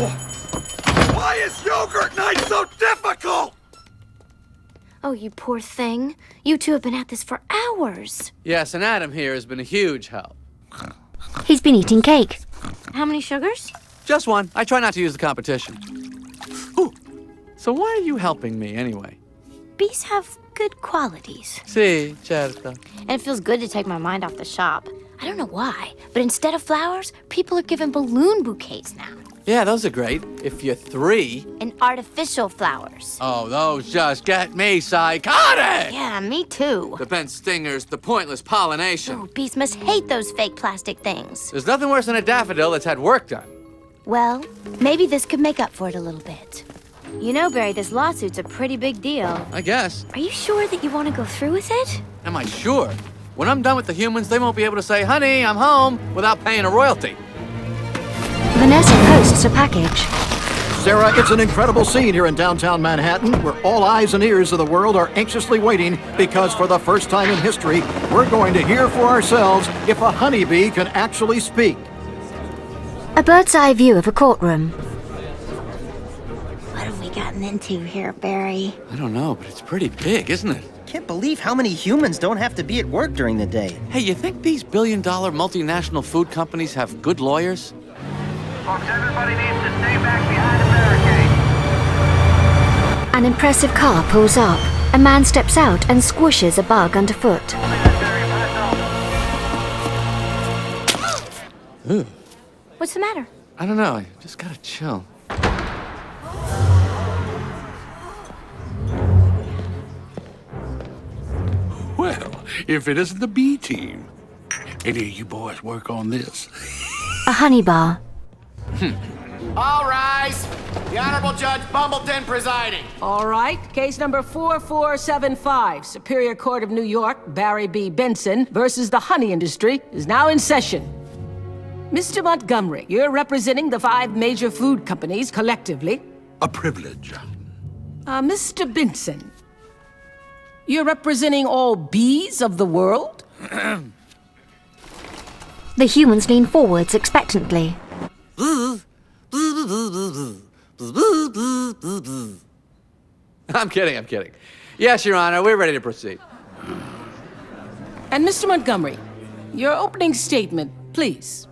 Oh. Why is yogurt night so difficult? Oh, you poor thing. You two have been at this for hours. Yes, and Adam here has been a huge help. He's been eating cake. How many sugars? Just one. I try not to use the competition. Ooh. So why are you helping me, anyway? Bees have good qualities. Si, certo. And it feels good to take my mind off the shop. I don't know why, but instead of flowers, people are given balloon bouquets now. Yeah, those are great. If you're three. And artificial flowers. Oh, those just get me psychotic! Yeah, me too. The bent stingers, the pointless pollination. Oh, bees must hate those fake plastic things. There's nothing worse than a daffodil that's had work done. Well, maybe this could make up for it a little bit. You know, Barry, this lawsuit's a pretty big deal. I guess. Are you sure that you want to go through with it? Am I sure? When I'm done with the humans, they won't be able to say, honey, I'm home, without paying a royalty. Vanessa posts a package. Sarah, it's an incredible scene here in downtown Manhattan, where all eyes and ears of the world are anxiously waiting, because for the first time in history, we're going to hear for ourselves if a honeybee can actually speak. A bird's eye view of a courtroom. What have we gotten into here, Barry? I don't know, but it's pretty big, isn't it? Can't believe how many humans don't have to be at work during the day. Hey, you think these billion-dollar multinational food companies have good lawyers? Folks, everybody needs to stay back behind the barricade. An impressive car pulls up. A man steps out and squishes a bug underfoot. Ooh. What's the matter? I don't know. I just gotta chill. Well, if it isn't the B team. Any of you boys work on this? A honey bar. All rise. The Honorable Judge Bumbleton presiding. All right, case number four four seven five, Superior Court of New York, Barry B. Benson versus the honey industry is now in session. Mister Montgomery, you're representing the five major food companies collectively. A privilege. Uh, Mister Benson, you're representing all bees of the world? The humans lean forwards expectantly. I'm kidding, I'm kidding. Yes, Your Honor, we're ready to proceed. And Mister Montgomery, your opening statement, please.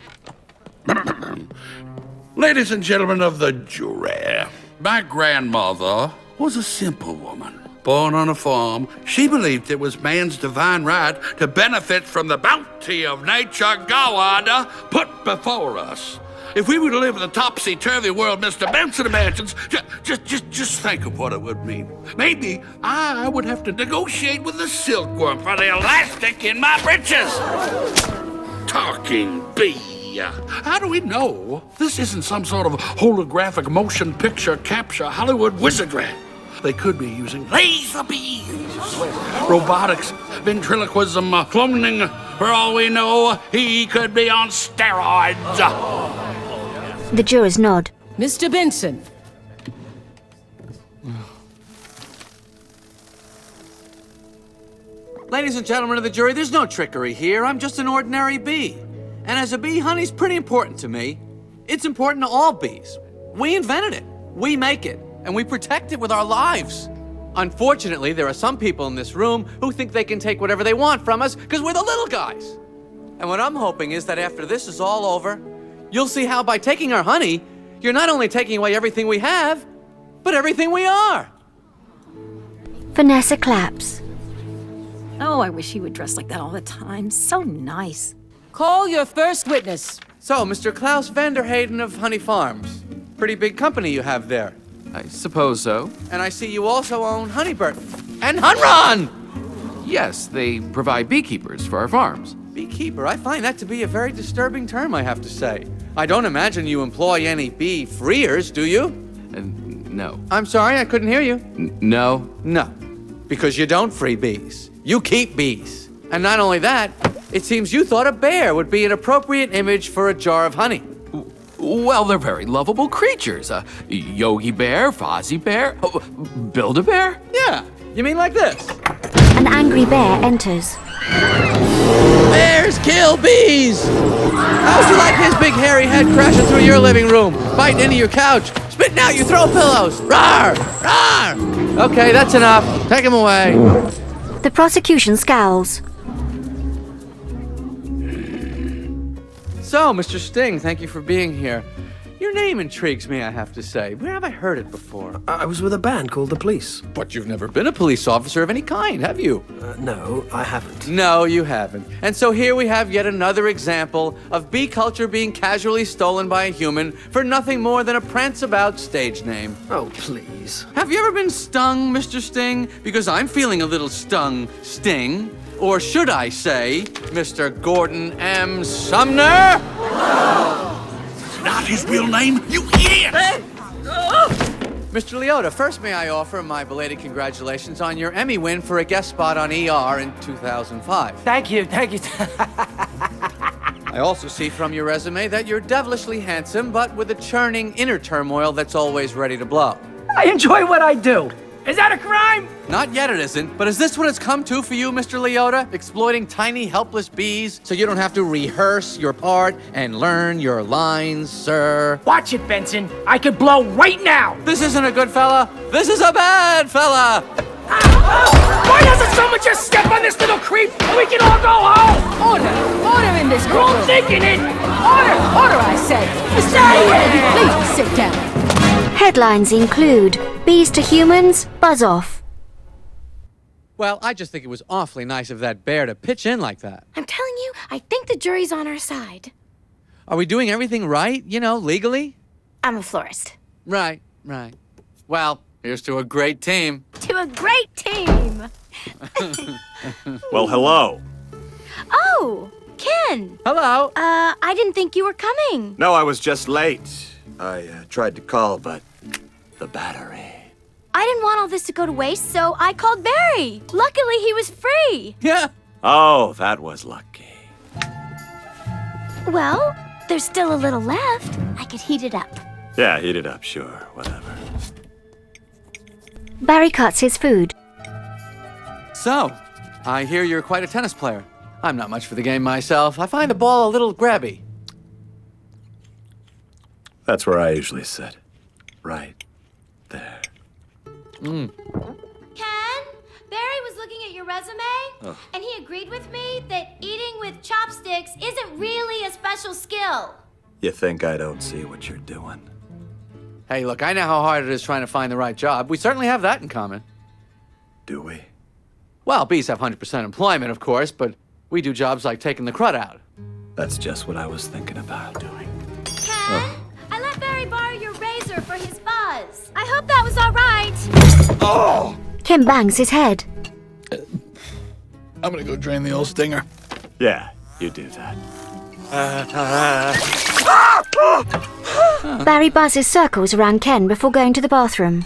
Ladies and gentlemen of the jury, my grandmother was a simple woman. Born on a farm, she believed it was man's divine right to benefit from the bounty of nature God put before us. If we were to live in the topsy-turvy world Mister Benson imagines, just, just, just, just think of what it would mean. Maybe I would have to negotiate with the silkworm for the elastic in my breeches. Talking bee. How do we know this isn't some sort of holographic motion picture capture Hollywood wizardry? They could be using laser beams, robotics, ventriloquism, uh, cloning. For all we know, he could be on steroids. The jurors nod. Mister Benson. Ladies and gentlemen of the jury, there's no trickery here. I'm just an ordinary bee. And as a bee, honey's pretty important to me. It's important to all bees. We invented it. We make it. And we protect it with our lives. Unfortunately, there are some people in this room who think they can take whatever they want from us because we're the little guys. And what I'm hoping is that after this is all over, you'll see how by taking our honey, you're not only taking away everything we have, but everything we are. Vanessa claps. Oh, I wish he would dress like that all the time. So nice. Call your first witness. So, Mister Klaus Vanderhayden of Honey Farms. Pretty big company you have there. I suppose so. And I see you also own Honeybird and Hunron! Yes, they provide beekeepers for our farms. Beekeeper? I find that to be a very disturbing term, I have to say. I don't imagine you employ any bee freers, do you? Uh, no. I'm sorry, I couldn't hear you. N- no. No. Because you don't free bees. You keep bees. And not only that, it seems you thought a bear would be an appropriate image for a jar of honey. Well, they're very lovable creatures. Uh, Yogi Bear, Fozzie Bear, oh, Build-A-Bear? Yeah, you mean like this? An angry bear enters. Bears kill bees! How would you like his big hairy head crashing through your living room, biting into your couch, spitting out your throw pillows? Rawr! Rawr! Okay, that's enough. Take him away. The prosecution scowls. So, Mister Sting, thank you for being here. Your name intrigues me, I have to say. Where have I heard it before? I was with a band called The Police. But you've never been a police officer of any kind, have you? Uh, no, I haven't. No, you haven't. And so here we have yet another example of bee culture being casually stolen by a human for nothing more than a prance-about stage name. Oh, please. Have you ever been stung, Mister Sting? Because I'm feeling a little stung, Sting. Or should I say, Mister Gordon M. Sumner? Not his real name, you idiot! Mister Liotta, first may I offer my belated congratulations on your Emmy win for a guest spot on E R in two thousand five. Thank you, thank you. I also see from your resume that you're devilishly handsome, but with a churning inner turmoil that's always ready to blow. I enjoy what I do. Is that a crime? Not yet it isn't, but is this what it's come to for you, Mister Liotta? Exploiting tiny, helpless bees so you don't have to rehearse your part and learn your lines, sir? Watch it, Benson. I could blow right now. This isn't a good fella. This is a bad fella. Why doesn't someone just step on this little creep and we can all go home? Order! Order in this You're all courtroom. thinking it. Order! Order, I said. Mister Liotta, please sit down. Headlines include bees to humans, buzz off. Well, I just think it was awfully nice of that bear to pitch in like that. I'm telling you, I think the jury's on our side. Are we doing everything right, you know, legally? I'm a florist. Right, right. Well, here's to a great team. To a great team. Well, hello. Oh, Ken. Hello. Uh, I didn't think you were coming. No, I was just late. I uh, tried to call, but the battery. I didn't want all this to go to waste, so I called Barry. Luckily, he was free. Yeah. Oh, that was lucky. Well, there's still a little left. I could heat it up. Yeah, heat it up, sure, whatever. Barry cuts his food. So, I hear you're quite a tennis player. I'm not much for the game myself. I find the ball a little grabby. That's where I usually sit. Right there. Mm. Ken, Barry was looking at your resume, Oh. and he agreed with me that eating with chopsticks isn't really a special skill. You think I don't see what you're doing? Hey, look, I know how hard it is trying to find the right job. We certainly have that in common. Do we? Well, bees have one hundred percent employment, of course, but we do jobs like taking the crud out. That's just what I was thinking about doing. Ken, I let Barry borrow your razor for his buzz. I hope that was all right. Oh! Ken bangs his head. I'm gonna go drain the old stinger. Yeah, you do that. Barry buzzes circles around Ken before going to the bathroom.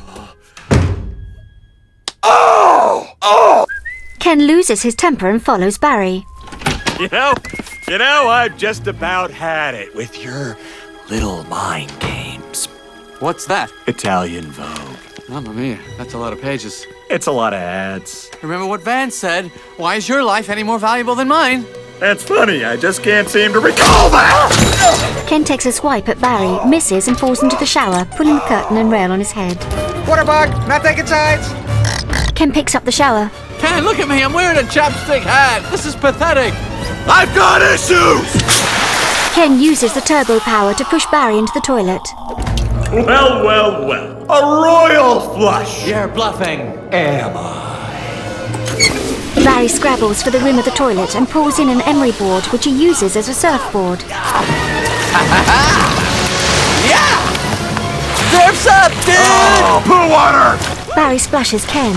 Oh! Oh! Ken loses his temper and follows Barry. You know, you know, I've just about had it with your little mind games. What's that? Italian Vogue. Mamma mia, that's a lot of pages. It's a lot of ads. Remember what Vance said? Why is your life any more valuable than mine? That's funny, I just can't seem to recall that! Ken takes a swipe at Barry, misses and falls into the shower, pulling the curtain and rail on his head. Waterbug, not taking sides. Ken picks up the shower. Ken, look at me, I'm wearing a chapstick hat. This is pathetic. I've got issues! Ken uses the turbo power to push Barry into the toilet. Well, well, well. A royal flush! You're bluffing. Am I? Barry scrabbles for the rim of the toilet and pulls in an emery board, which he uses as a surfboard. Yeah! Surf's up, dude! Oh, pool water! Barry splashes Ken.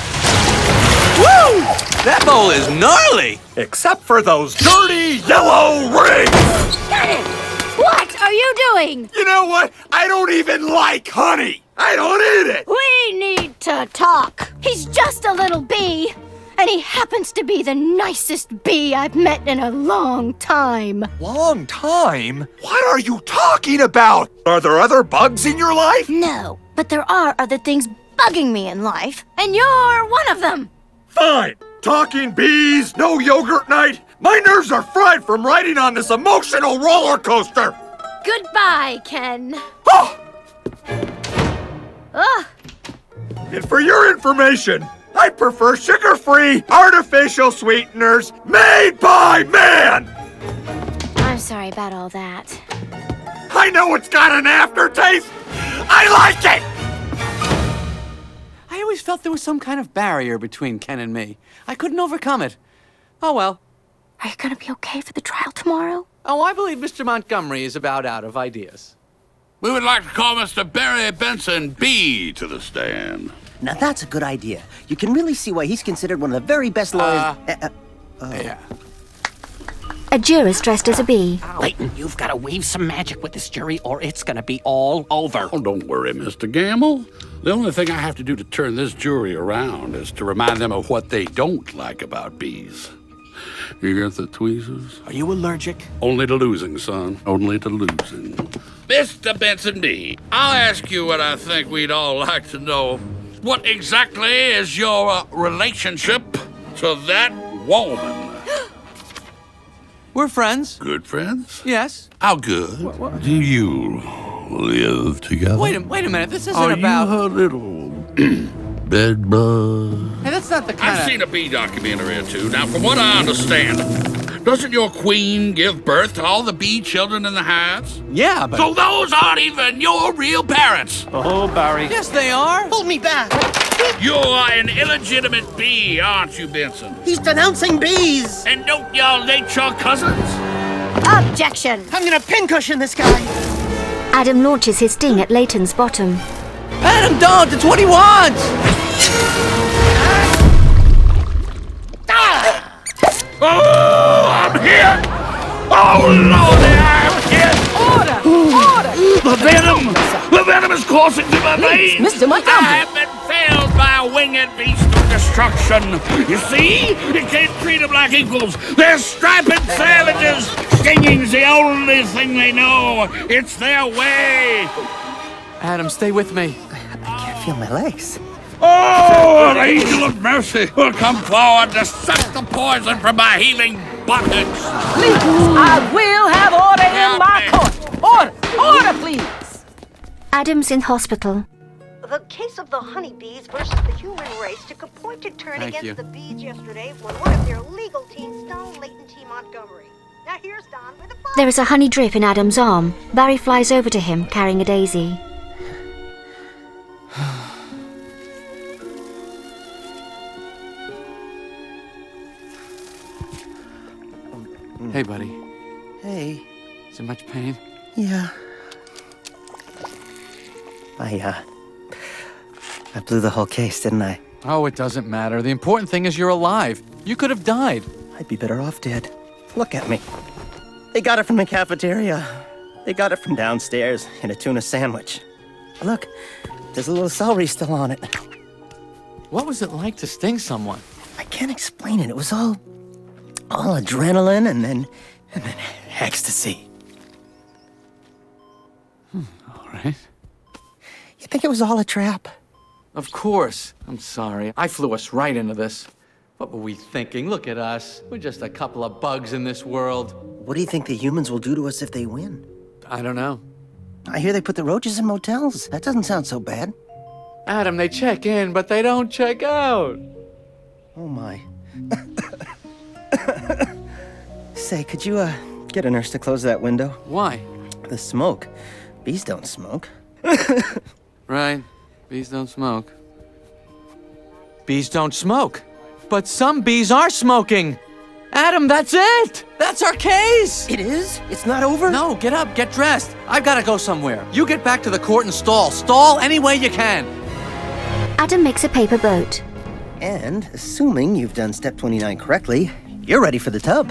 Woo! That bowl is gnarly! Except for those dirty yellow rings! What are you doing? You know what? I don't even like honey! I don't eat it! We need to talk. He's just a little bee, and he happens to be the nicest bee I've met in a long time. Long time? What are you talking about? Are there other bugs in your life? No, but there are other things bugging me in life, and you're one of them. Fine. Talking bees, no yogurt night. My nerves are fried from riding on this emotional roller coaster. Goodbye, Ken. Oh! Ugh. And for your information, I prefer sugar-free, artificial sweeteners made by man! I'm sorry about all that. I know it's got an aftertaste! I like it! I always felt there was some kind of barrier between Ken and me. I couldn't overcome it. Oh well. Are you gonna be okay for the trial tomorrow? Oh, I believe Mister Montgomery is about out of ideas. We would like to call Mister Barry Benson B to the stand. Now that's a good idea. You can really see why he's considered one of the very best lawyers. Uh, uh, uh, oh. Yeah. A jurist dressed as a bee. Layton, you've got to weave some magic with this jury or it's going to be all over. Oh, don't worry, Mister Gamble. The only thing I have to do to turn this jury around is to remind them of what they don't like about bees. You get the tweezers? Are you allergic? Only to losing, son. Only to losing. Mister Benson D, I'll ask you what I think we'd all like to know. What exactly is your uh, relationship to that woman? We're friends. Good friends? Yes. How good do you live together? Wait a, wait a minute, this isn't Are about... you her little bed bug? Hey, that's not the kind I've of... seen a bee documentary or two. Now, from what I understand, doesn't your queen give birth to all the bee children in the hives? Yeah, but... So those aren't even your real parents. Oh, Barry. Yes, they are. Hold me back. You're an illegitimate bee, aren't you, Benson? He's denouncing bees. And don't y'all nature cousins? Objection. I'm gonna pincushion this guy. Adam launches his sting at Layton's bottom. Adam, don't! It's what he wants! Oh, I'm here! Oh, Lordy, I'm here! Order! Order! The venom! The venom is coursing through my Please, veins! Mister Montgomery. I have been failed by a winged beast of destruction. You see? You can't treat them like equals. They're striped savages. Stinging's the only thing they know. It's their way. Adam, stay with me. I can't feel my legs. Oh, Oh, the angel of mercy will come forward to suck the poison from my healing buttocks. Please, I will have order in my court. Order, order, please. Adam's in hospital. The case of the honeybees versus the human race took a pointed turn Thank against you. the bees yesterday when one of their legal teams stung Leighton T. Montgomery. Now here's Don with the There is a honey drip in Adam's arm. Barry flies over to him, carrying a daisy. Hey, buddy. Hey. Is there much pain? Yeah. I, uh... I blew the whole case, didn't I? Oh, it doesn't matter. The important thing is you're alive. You could have died. I'd be better off dead. Look at me. They got it from the cafeteria. They got it from downstairs in a tuna sandwich. Look, there's a little celery still on it. What was it like to sting someone? I can't explain it. It was all... all adrenaline and then... and then ecstasy. Hmm, all right. You think it was all a trap? Of course. I'm sorry. I flew us right into this. What were we thinking? Look at us. We're just a couple of bugs in this world. What do you think the humans will do to us if they win? I don't know. I hear they put the roaches in motels. That doesn't sound so bad. Adam, they check in, but they don't check out. Oh, my. Say, could you, uh, get a nurse to close that window? Why? The smoke. Bees don't smoke. Right. Bees don't smoke. Bees don't smoke. But some bees are smoking. Adam, that's it. That's our case. It is? It's not over? No, get up, get dressed. I've got to go somewhere. You get back to the court and stall. Stall any way you can. Adam makes a paper boat. And, assuming you've done step twenty-nine correctly, you're ready for the tub.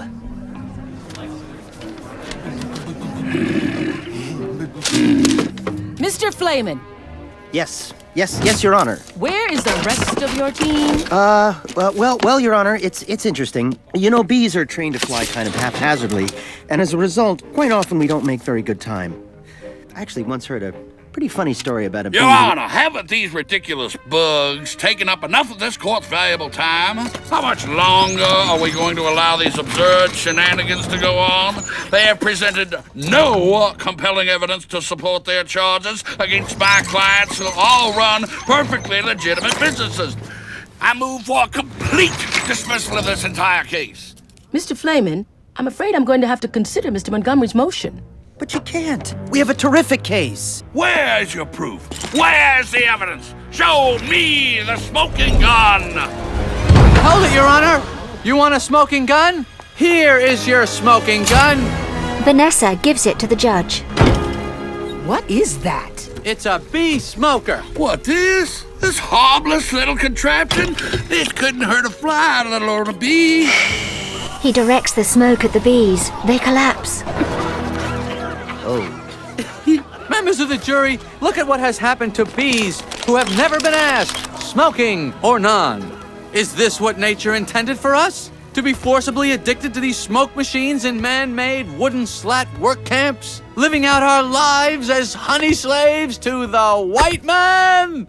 Mister Flamin, Yes, yes, yes, Your Honor. where is the rest of your team? Uh, uh, well, well, Your Honor, it's it's interesting. You know, bees are trained to fly kind of haphazardly, and as a result, quite often we don't make very good time. I actually once heard a pretty funny story about a bee. Your who- Honor, haven't these ridiculous bugs taken up enough of this court's valuable time? How much longer are we going to allow these absurd shenanigans to go on? They have presented no compelling evidence to support their charges against my clients who all run perfectly legitimate businesses. I move for a complete dismissal of this entire case. Mister Flamin, I'm afraid I'm going to have to consider Mister Montgomery's motion. But you can't. We have a terrific case. Where's your proof? Where's the evidence? Show me the smoking gun! Hold it, Your Honor. You want a smoking gun? Here is your smoking gun. Vanessa gives it to the judge. What is that? It's a bee smoker. What, this? This harmless little contraption? It couldn't hurt a fly, let alone a bee. He directs the smoke at the bees. They collapse. Oh. Members of the jury, look at what has happened to bees who have never been asked, smoking or none. Is this what nature intended for us? To be forcibly addicted to these smoke machines in man-made wooden slat work camps? Living out our lives as honey slaves to the white man?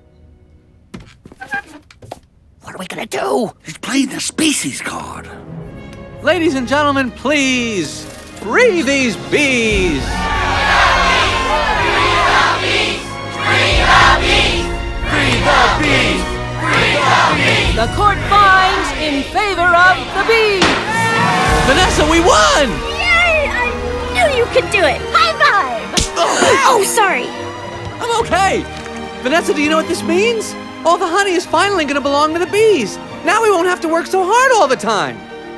What are we gonna do? He's playing the species card. Ladies and gentlemen, please, free these bees! The court finds in favor of the bees. Vanessa, we won! Yay! I knew you could do it! High five! Oh, sorry. I'm okay. Vanessa, do you know what this means? All the honey is finally going to belong to the bees. Now we won't have to work so hard all the time.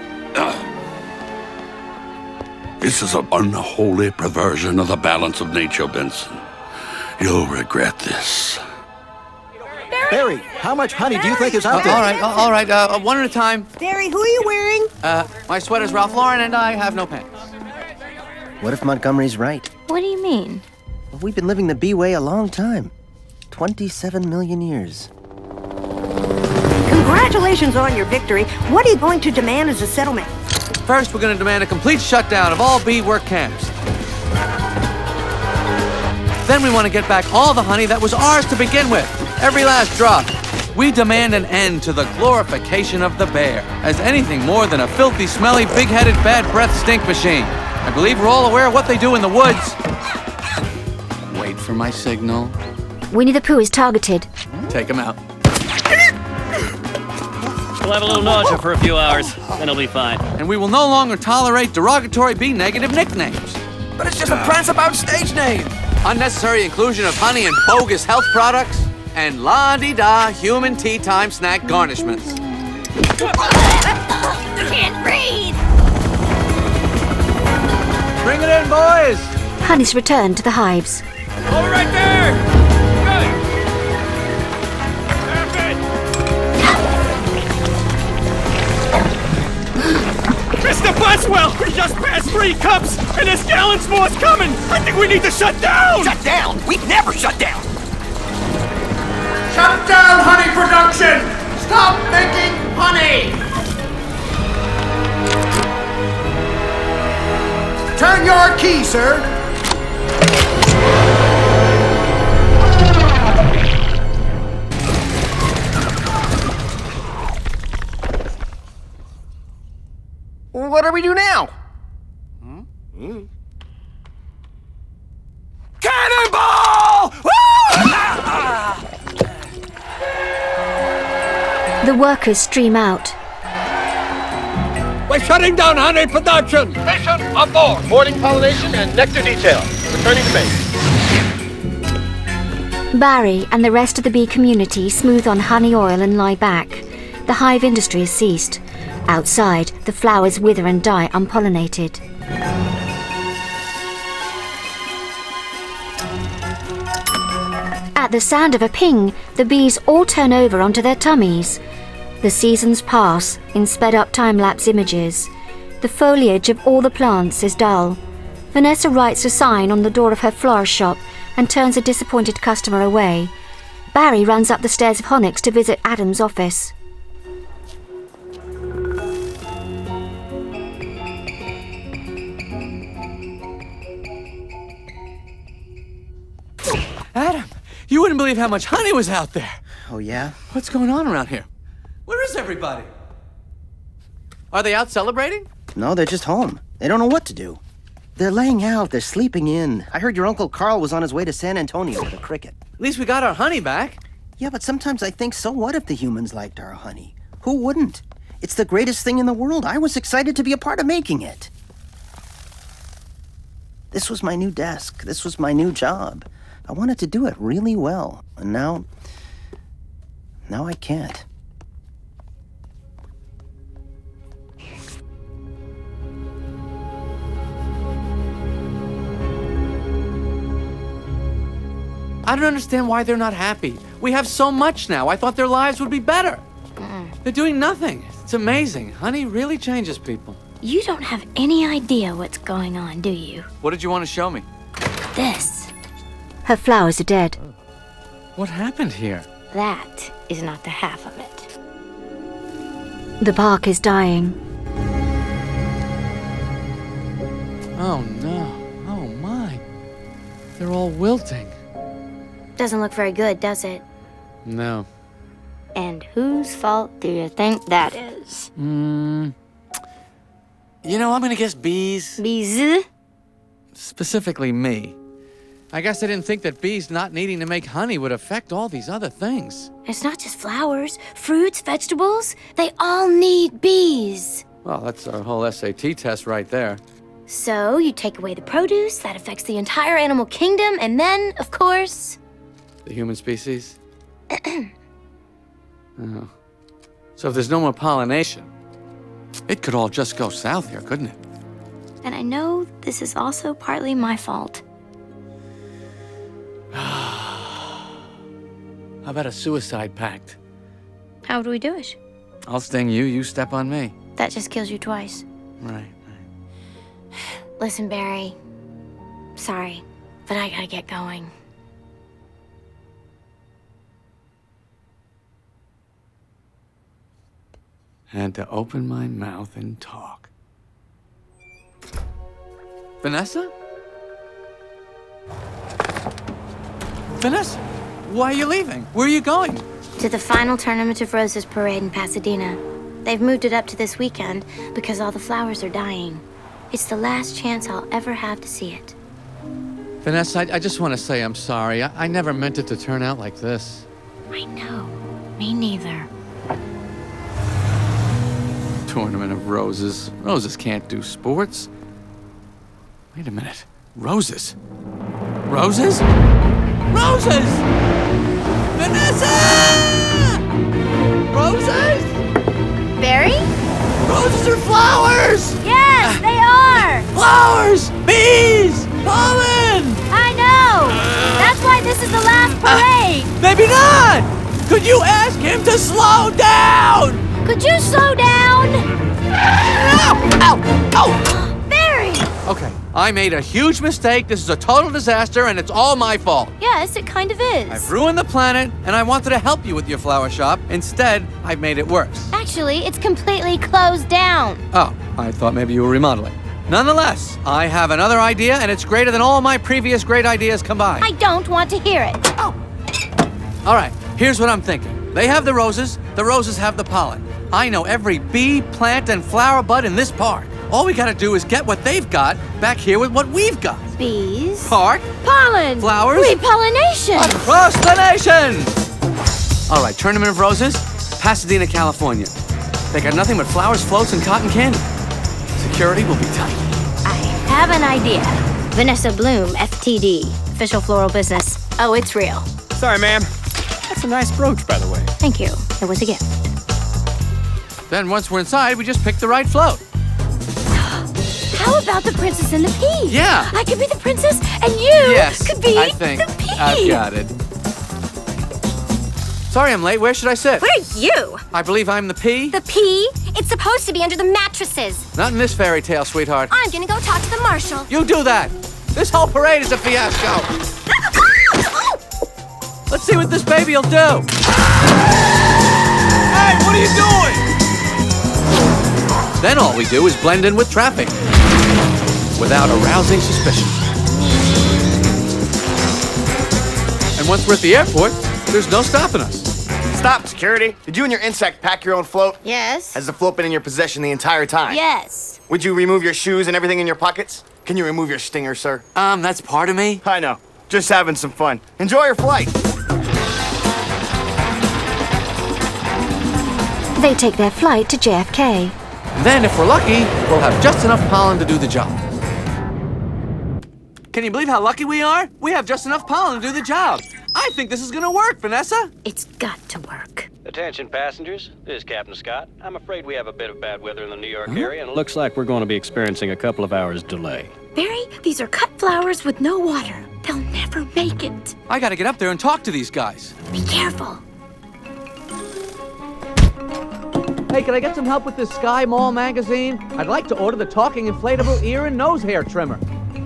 This is an unholy perversion of the balance of nature, Benson. You'll regret this. Barry, how much honey do you think is out Uh, there? all right, uh, all right, uh, one at a time. Barry, who are you wearing? Uh, my sweater's Ralph Lauren, and I have no pants. What if Montgomery's right? What do you mean? Well, we've been living the bee way a long time. twenty-seven million years. Congratulations on your victory. What are you going to demand as a settlement? First, we're going to demand a complete shutdown of all bee work camps. Then we want to get back all the honey that was ours to begin with. Every last drop. We demand an end to the glorification of the bear as anything more than a filthy, smelly, big-headed, bad-breath stink machine. I believe we're all aware of what they do in the woods. Wait for my signal. Winnie the Pooh is targeted. Take him out. We'll have a little nausea for a few hours, then he'll be fine. And we will no longer tolerate derogatory B-negative nicknames. But it's just a Pranceabout stage name. Unnecessary inclusion of honey and bogus health products. And la-di-da human tea time snack garnishments. I can't breathe! Bring it in, boys! Honey's returned to the hives. Over right there! Good! Perfect! Mister Boswell, we just passed three cups, and this gallon's more's coming! I think we need to shut down! Shut down? We never shut down! Shut down honey production! Stop making honey! Turn your key, sir! What do we do now? Hmm? Cannonball! The workers stream out. We're shutting down honey production! Mission aboard! Boarding pollination and nectar detail. Returning to base. Barry and the rest of the bee community smooth on honey oil and lie back. The hive industry has ceased. Outside, the flowers wither and die unpollinated. At the sound of a ping, the bees all turn over onto their tummies. The seasons pass in sped-up time-lapse images. The foliage of all the plants is dull. Vanessa writes a sign on the door of her florist shop and turns a disappointed customer away. Barry runs up the stairs of Honix to visit Adam's office. Adam, you wouldn't believe how much honey was out there. Oh, yeah? What's going on around here? Where is everybody? Are they out celebrating? No, they're just home. They don't know what to do. They're laying out. They're sleeping in. I heard your Uncle Carl was on his way to San Antonio with a cricket. At least we got our honey back. Yeah, but sometimes I think, so what if the humans liked our honey? Who wouldn't? It's the greatest thing in the world. I was excited to be a part of making it. This was my new desk. This was my new job. I wanted to do it really well. And now... Now I can't. I don't understand why they're not happy. We have so much now. I thought their lives would be better. Mm. They're doing nothing. It's amazing. Honey really changes people. You don't have any idea what's going on, do you? What did you want to show me? This. Her flowers are dead. What happened here? That is not the half of it. The bark is dying. Oh, no. Oh, my. They're all wilting. Doesn't look very good, does it? No. And whose fault do you think that is? Hmm. You know, I'm gonna guess bees. Bees? Specifically me. I guess I didn't think that bees not needing to make honey would affect all these other things. It's not just flowers. Fruits, vegetables, they all need bees. Well, that's our whole S A T test right there. So you take away the produce, that affects the entire animal kingdom, and then, of course... The human species? Oh. So if there's no more pollination, it could all just go south here, couldn't it? And I know this is also partly my fault. How about a suicide pact? How would we do it? I'll sting you, you step on me. That just kills you twice. Right. Listen, Barry. Sorry, but I gotta get going. Had to open my mouth and talk. Vanessa? Vanessa, why are you leaving? Where are you going? To the final Tournament of Roses parade in Pasadena. They've moved it up to this weekend because all the flowers are dying. It's the last chance I'll ever have to see it. Vanessa, I, I just want to say I'm sorry. I, I never meant it to turn out like this. I know. Me neither. Tournament of Roses. Roses can't do sports. Wait a minute. Roses? Roses? Roses! Vanessa! Roses? Barry? Roses are flowers! Yes, they are! Flowers! Bees! Pollen! I know! That's why this is the last parade! Maybe not! Could you ask him to slow down? Could you slow down? Ow! Ow! Ow! Barry! Okay, I made a huge mistake. This is a total disaster, and it's all my fault. Yes, it kind of is. I've ruined the planet, and I wanted to help you with your flower shop. Instead, I've made it worse. Actually, it's completely closed down. Oh, I thought maybe you were remodeling. Nonetheless, I have another idea, and it's greater than all my previous great ideas combined. I don't want to hear it. Oh. All right, here's what I'm thinking. They have the roses, the roses have the pollen. I know every bee, plant, and flower bud in this park. All we gotta do is get what they've got back here with what we've got. Bees. Park. Pollen. Flowers. Repollination. Across the nation! All right, Tournament of Roses, Pasadena, California. They got nothing but flowers, floats, and cotton candy. Security will be tight. I have an idea. Vanessa Bloom, F T D. Official floral business. Oh, it's real. Sorry, ma'am. That's a nice brooch, by the way. Thank you. It was a gift. Then once we're inside, we just pick the right float. How about the princess and the pea? Yeah. I could be the princess, and you yes, could be I think the pea. I've got it. Sorry I'm late. Where should I sit? Where are you? I believe I'm the pea. The pea? It's supposed to be under the mattresses. Not in this fairy tale, sweetheart. I'm gonna go talk to the marshal. You do that. This whole parade is a fiasco. Let's see what this baby will do. Hey, what are you doing? Then all we do is blend in with traffic without arousing suspicion. And once we're at the airport, there's no stopping us. Stop, security. Did you and your insect pack your own float? Yes. Has the float been in your possession the entire time? Yes. Would you remove your shoes and everything in your pockets? Can you remove your stinger, sir? Um, that's part of me. I know. Just having some fun. Enjoy your flight. They take their flight to J F K. Then, if we're lucky, we'll have just enough pollen to do the job. Can you believe how lucky we are? We have just enough pollen to do the job. I think this is gonna work, Vanessa. It's got to work. Attention passengers, this is Captain Scott. I'm afraid we have a bit of bad weather in the New York Huh? area. And Looks like we're going to be experiencing a couple of hours delay. Barry, these are cut flowers with no water. They'll never make it. I gotta get up there and talk to these guys. Be careful. Hey, can I get some help with this Sky Mall magazine? I'd like to order the talking inflatable ear and nose hair trimmer.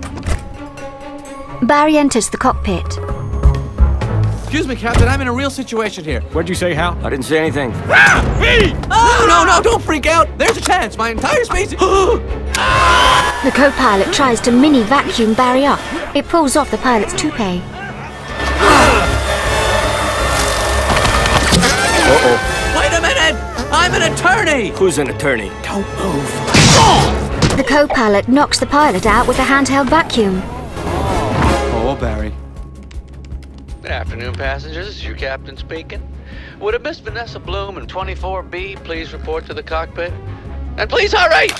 Barry enters the cockpit. Excuse me, Captain, I'm in a real situation here. What'd you say, Hal? I didn't say anything. Ah! Me! Oh, no, no, don't freak out. There's a chance. My entire species... The co-pilot tries to mini vacuum Barry up. It pulls off the pilot's toupee. Uh-oh. Wait a minute! I'm an attorney! Who's an attorney? Don't move. The co-pilot knocks the pilot out with a handheld vacuum. Oh, Barry. Good afternoon, passengers. This is your captain speaking. Would a Miss Vanessa Bloom in twenty-four B please report to the cockpit? And please hurry!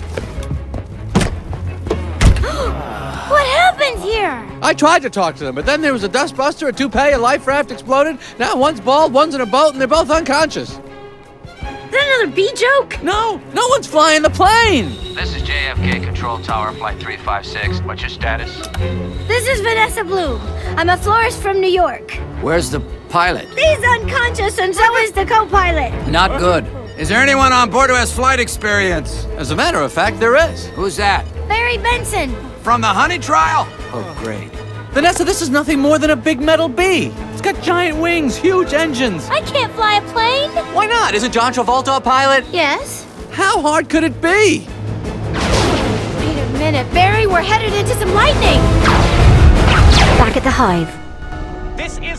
What happened here? I tried to talk to them, but then there was a dustbuster, a toupee, a life raft exploded. Now one's bald, one's in a boat, and they're both unconscious. Is that another bee joke? No, no one's flying the plane. This is J F K Control Tower, Flight three five six. What's your status? This is Vanessa Bloom. I'm a florist from New York. Where's the pilot? He's unconscious, and so is the co-pilot. Not good. Is there anyone on board who has flight experience? As a matter of fact, there is. Who's that? Barry Benson. From the honey trial? Oh, great. Vanessa, this is nothing more than a big metal bee. It's got giant wings, huge engines. I can't fly a plane. Why not? Isn't John Travolta a pilot? Yes. How hard could it be? Wait a minute, Barry, we're headed into some lightning. Back at the hive. This is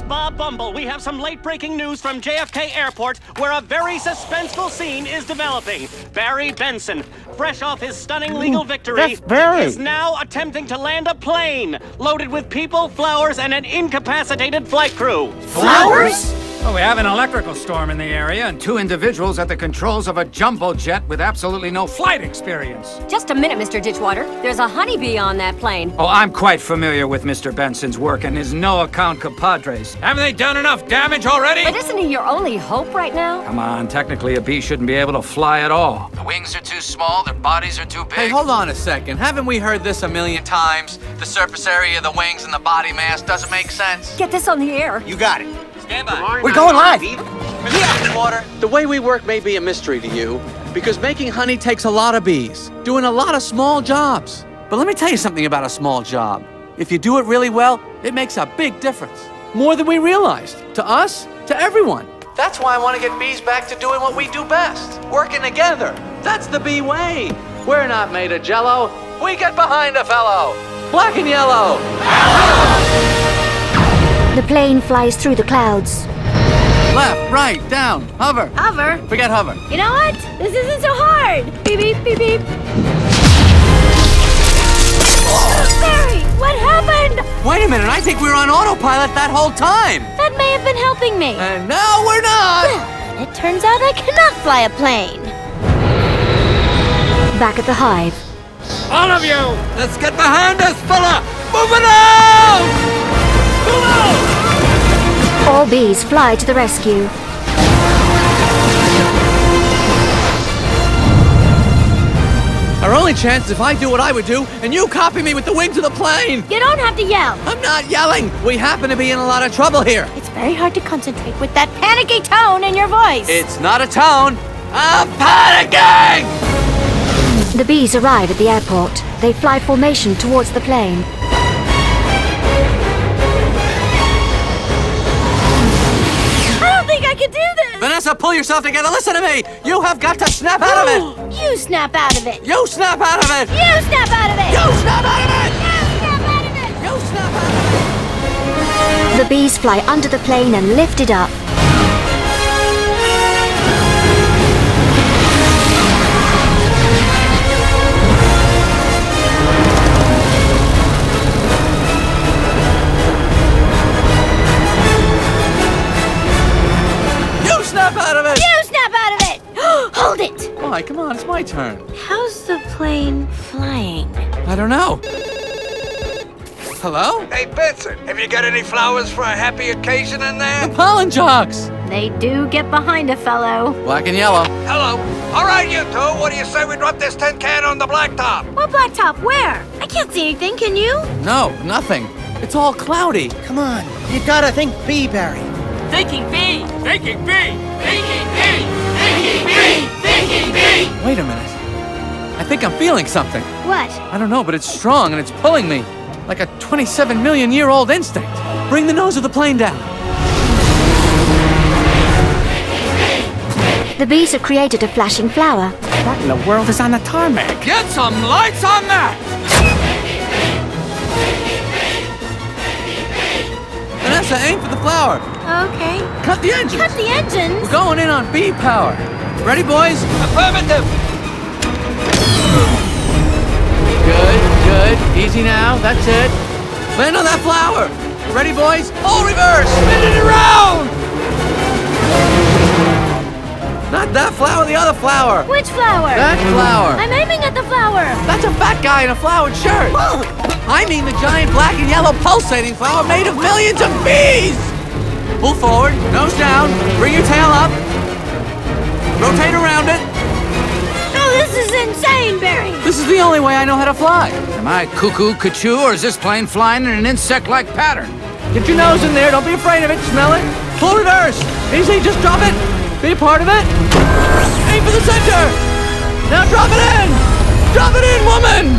Bob Bumble. We have some late-breaking news from J F K Airport where a very suspenseful scene is developing. Barry Benson, fresh off his stunning legal victory, that's Barry. is now attempting to land a plane loaded with people, flowers, and an incapacitated flight crew. Flowers? Well, we have an electrical storm in the area and two individuals at the controls of a jumbo jet with absolutely no flight experience. Just a minute, Mister Ditchwater. There's a honeybee on that plane. Oh, I'm quite familiar with Mister Benson's work and his no-account compadres. Haven't they done enough damage already? But isn't he your only hope right now? Come on, technically a bee shouldn't be able to fly at all. The wings are too small, their bodies are too big. Hey, hold on a second. Haven't we heard this a million times? The surface area of the wings and the body mass doesn't make sense. Get this on the air. You got it. Stand by. We're going live. Mister Water, the way we work may be a mystery to you, because making honey takes a lot of bees, doing a lot of small jobs. But let me tell you something about a small job. If you do it really well, it makes a big difference. More than we realized. To us, to everyone. That's why I want to get bees back to doing what we do best. Working together. That's the bee way. We're not made of jello. We get behind a fellow. Black and yellow. The plane flies through the clouds. Left, right, down, hover. Hover? Forget hover. You know what? This isn't so hard. Beep, beep, beep, beep. Barry, what happened? Wait a minute, I think we were on autopilot that whole time. That may have been helping me. And now we're not. And it turns out I cannot fly a plane. Back at the hive. All of you! Let's get behind us, fella! Move it out! Move out! All bees fly to the rescue. Our only chance is if I do what I would do, and you copy me with the wings of the plane! You don't have to yell. I'm not yelling! We happen to be in a lot of trouble here. It's very hard to concentrate with that panicky tone in your voice. It's not a tone. I'm panicking! The bees arrive at the airport. They fly formation towards the plane. I don't think I can do this. Vanessa, pull yourself together. Listen to me. You have got to snap out of it. You snap out of it. You snap out of it. You snap out of it. You snap out of it. You snap out of it. You snap out of it. The bees fly under the plane and lift it up. Snap out of it! You snap out of it! Hold it! Why? Come on, it's my turn. How's the plane flying? I don't know. Hello? Hey, Benson, have you got any flowers for a happy occasion in there? The pollen jocks! They do get behind a fellow. Black and yellow. Hello. All right, you two, what do you say we drop this tin can on the blacktop? What blacktop? Where? I can't see anything, can you? No, nothing. It's all cloudy. Come on, you gotta think bee, Barry. Thinking bee! Thinking bee! Thinking bee! Thinking bee! Thinking bee! Wait a minute. I think I'm feeling something. What? I don't know, but it's strong and it's pulling me. Like a twenty-seven million year old instinct. Bring the nose of the plane down. The bees have created a flashing flower. What in the world is on the tarmac? Get some lights on that! Vanessa, aim for the flower. Okay. Cut the engines. Cut the engines? We're going in on bee power. Ready, boys? Affirmative! Good, good. Easy now. That's it. Land on that flower. Ready, boys? All reverse. Spin it around. Not that flower, the other flower. Which flower? That flower. I'm aiming at the flower. That's a fat guy in a flowered shirt. I mean the giant black and yellow pulsating flower made of millions of bees. Pull forward, nose down, bring your tail up. Rotate around it. Oh, this is insane, Barry. This is the only way I know how to fly. Am I cuckoo, cuckoo, or is this plane flying in an insect-like pattern? Get your nose in there. Don't be afraid of it. Smell it. Full reverse. Easy. Just drop it. Be a part of it. Aim for the center. Now drop it in. Drop it in, woman.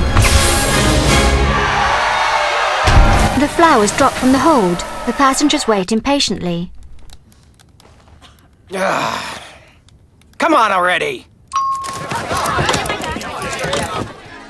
The flowers drop from the hold. The passengers wait impatiently. Come on already.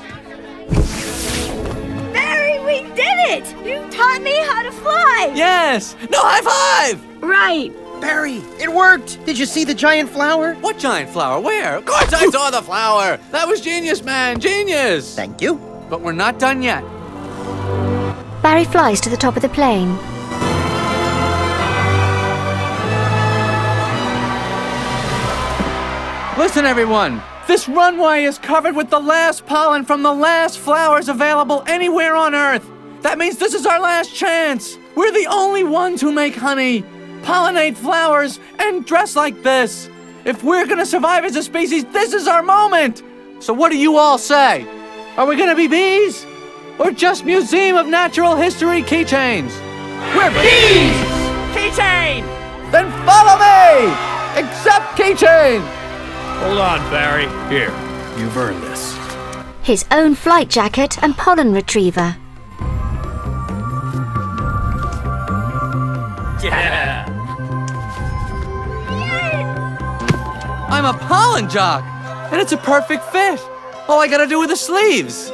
Barry, we did it! You taught me how to fly! Yeah, genius! No, high five! Right. Barry, it worked. Did you see the giant flower? What giant flower? Where? Of course I saw the flower. That was genius, man. Genius. Thank you. But we're not done yet. Barry flies to the top of the plane. Listen, everyone. This runway is covered with the last pollen from the last flowers available anywhere on Earth. That means this is our last chance. We're the only ones who make honey, pollinate flowers, and dress like this. If we're gonna survive as a species, this is our moment. So what do you all say? Are we gonna be bees? Or just Museum of Natural History keychains? We're bees! Keychain! Then follow me! Accept keychain! Hold on, Barry. Here, you've earned this. His own flight jacket and pollen retriever. Yeah! I'm a pollen jock, and it's a perfect fit. All I gotta do with the sleeves.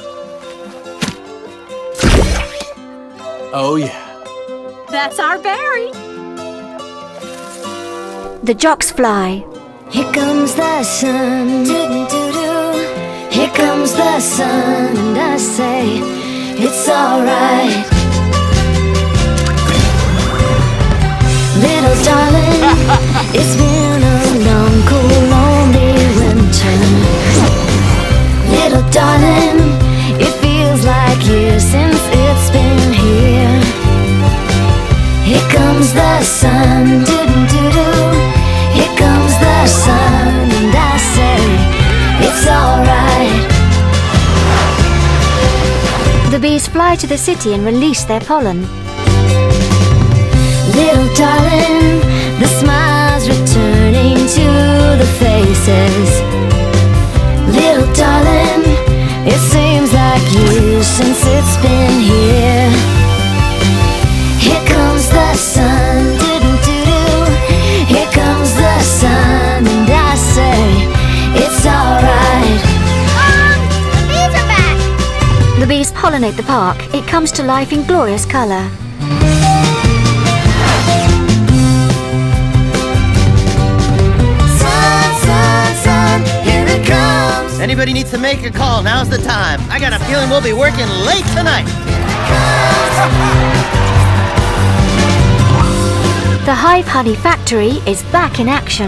Oh, yeah. That's our Barry. The jocks fly. Here comes the sun, doo-doo-doo-doo. Here comes the sun, and I say, it's alright. Little darling, it's been a long, cool, lonely winter. Little darling, it feels like years since it's been here. Here comes the sun, doo-doo-doo-doo. Here comes the sun, and I say, it's alright. The bees fly to the city and release their pollen. Little darling, the smiles returning to the faces. Little darling, it seems like years since it's been here. Here comes the sun, doo-doo-doo-doo. Here comes the sun, and I say, it's alright. Mom, the bees are back! The bees pollinate the park. It comes to life in glorious color. Sun, sun, sun, here it comes. Anybody needs to make a call, now's the time. I got a feeling we'll be working late tonight. The Hive Honey Factory is back in action.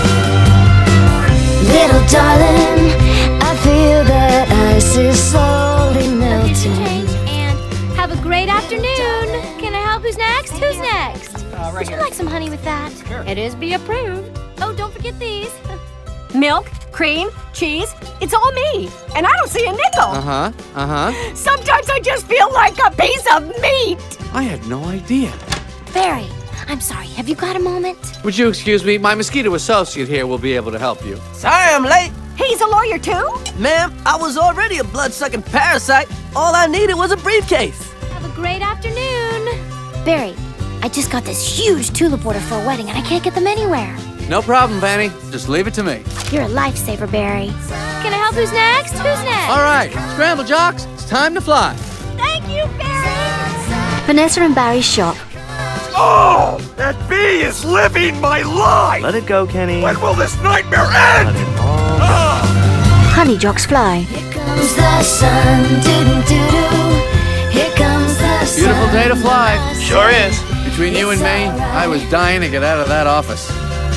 Little darling, I feel that ice is slowly melting. And have a great afternoon. Can I help? Who's next? Who's next? Uh, right Would you here. like some honey with that? Sure. It is be approved. Oh, don't forget these. Milk, cream, cheese, it's all me. And I don't see a nickel. Uh-huh, uh-huh. Sometimes I just feel like a piece of meat. I had no idea. Barry, I'm sorry. Have you got a moment? Would you excuse me? My mosquito associate here will be able to help you. Sorry I'm late. He's a lawyer too? Ma'am, I was already a blood-sucking parasite. All I needed was a briefcase. Have a great afternoon. Barry, I just got this huge tulip order for a wedding, and I can't get them anywhere. No problem, Vanny. Just leave it to me. You're a lifesaver, Barry. Can I help? Who's next? Who's next? All right, scramble jocks. It's time to fly. Thank you, Barry. Vanessa and Barry shop. Oh, that bee is living my life! Let it go, Kenny. When will this nightmare end? Honey jocks fly. Here comes the sun, doo-doo-doo-doo. Here comes the sun. Beautiful day to fly. Sure is. Between you and me, I was dying to get out of that office.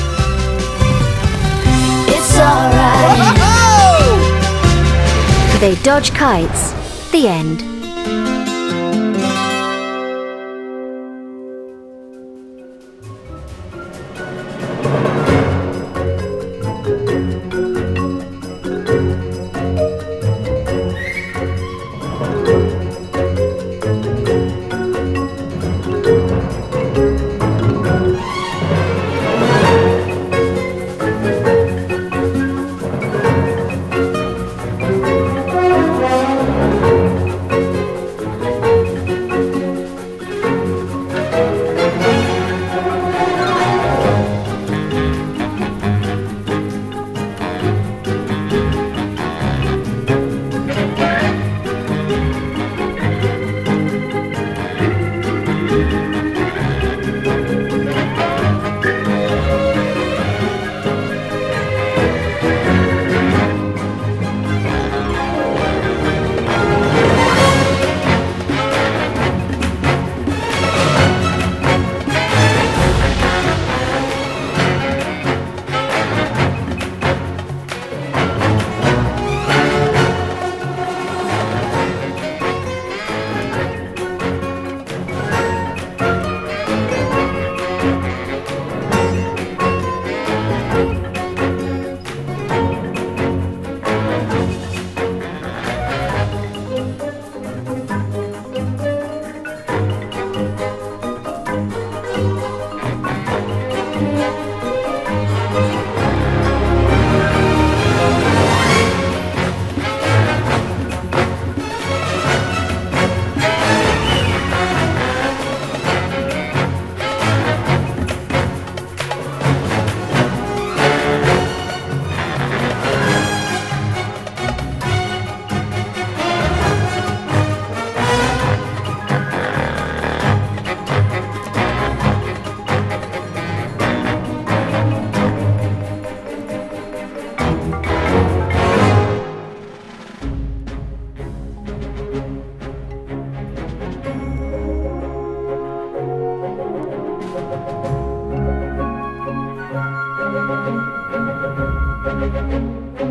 It's alright. They dodge kites. The end.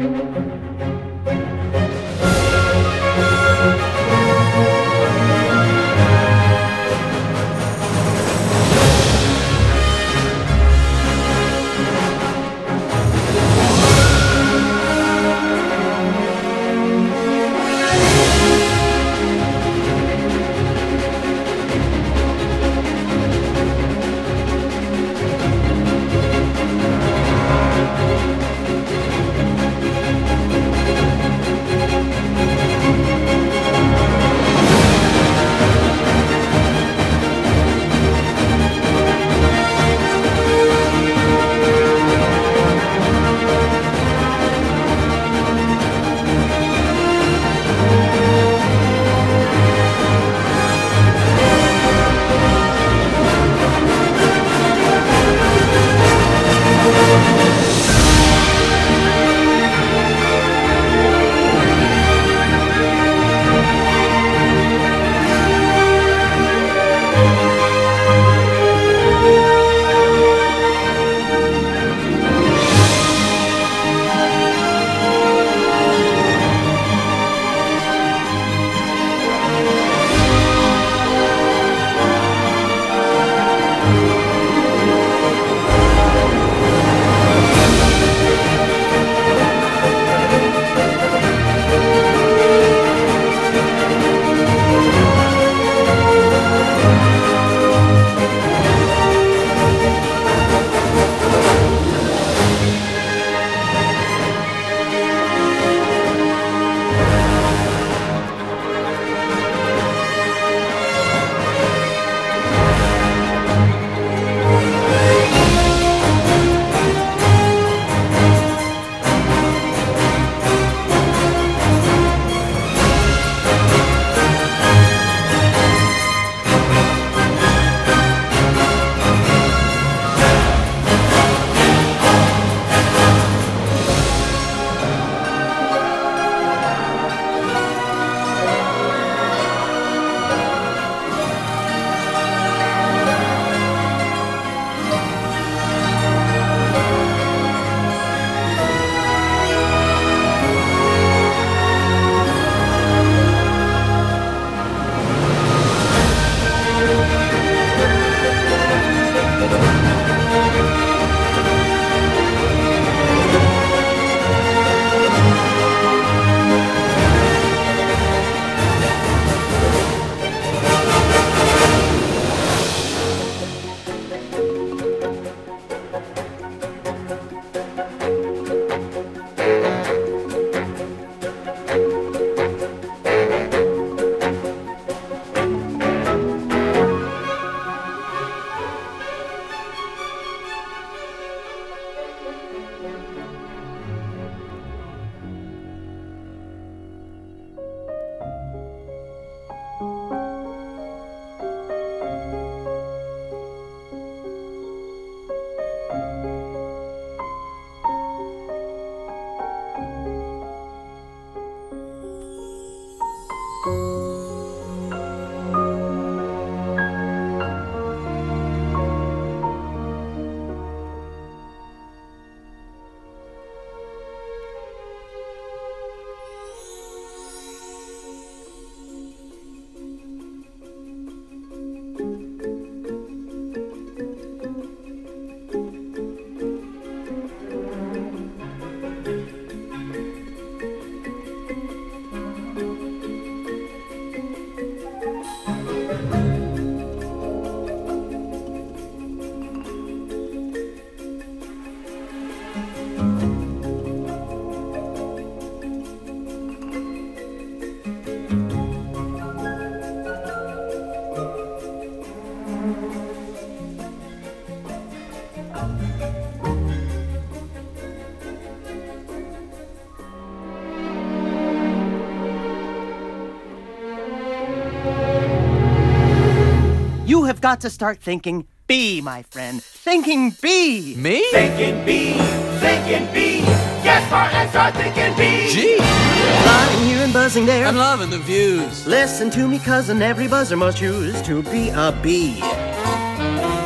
You have got to start thinking B, my friend. Thinking B. Me? Thinking B, thinking B. Get smart and start thinking B. Gee. Flying here and buzzing there. I'm loving the views. Listen to me, cousin. Every buzzer must choose to be a bee.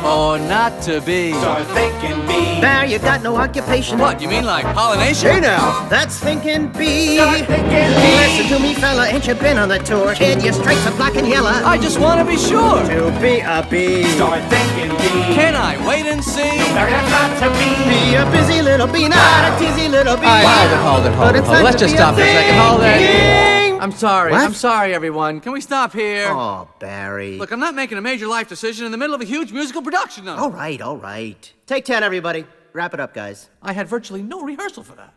or not to be. Start thinking bee. Barry, you got no occupation. What, you mean like pollination? Hey now, that's thinking bee. Start thinking bee. Listen to me, fella, ain't you been on the tour? Kid, your stripes are black and yellow. I just want to be sure. To be a bee. Start thinking bee. Can I wait and see? Barry, that's not to be. Be a busy little bee, not a teasy little bee. All right, hold it, hold it, hold But it, it's hold it. time Let's to just be a stop for a second. Hold it. thinking. I'm sorry. What? I'm sorry, everyone. Can we stop here? Oh, Barry. Look, I'm not making a major life decision in the middle of a huge musical production number. All right, all right. Take ten, everybody. Wrap it up, guys. I had virtually no rehearsal for that.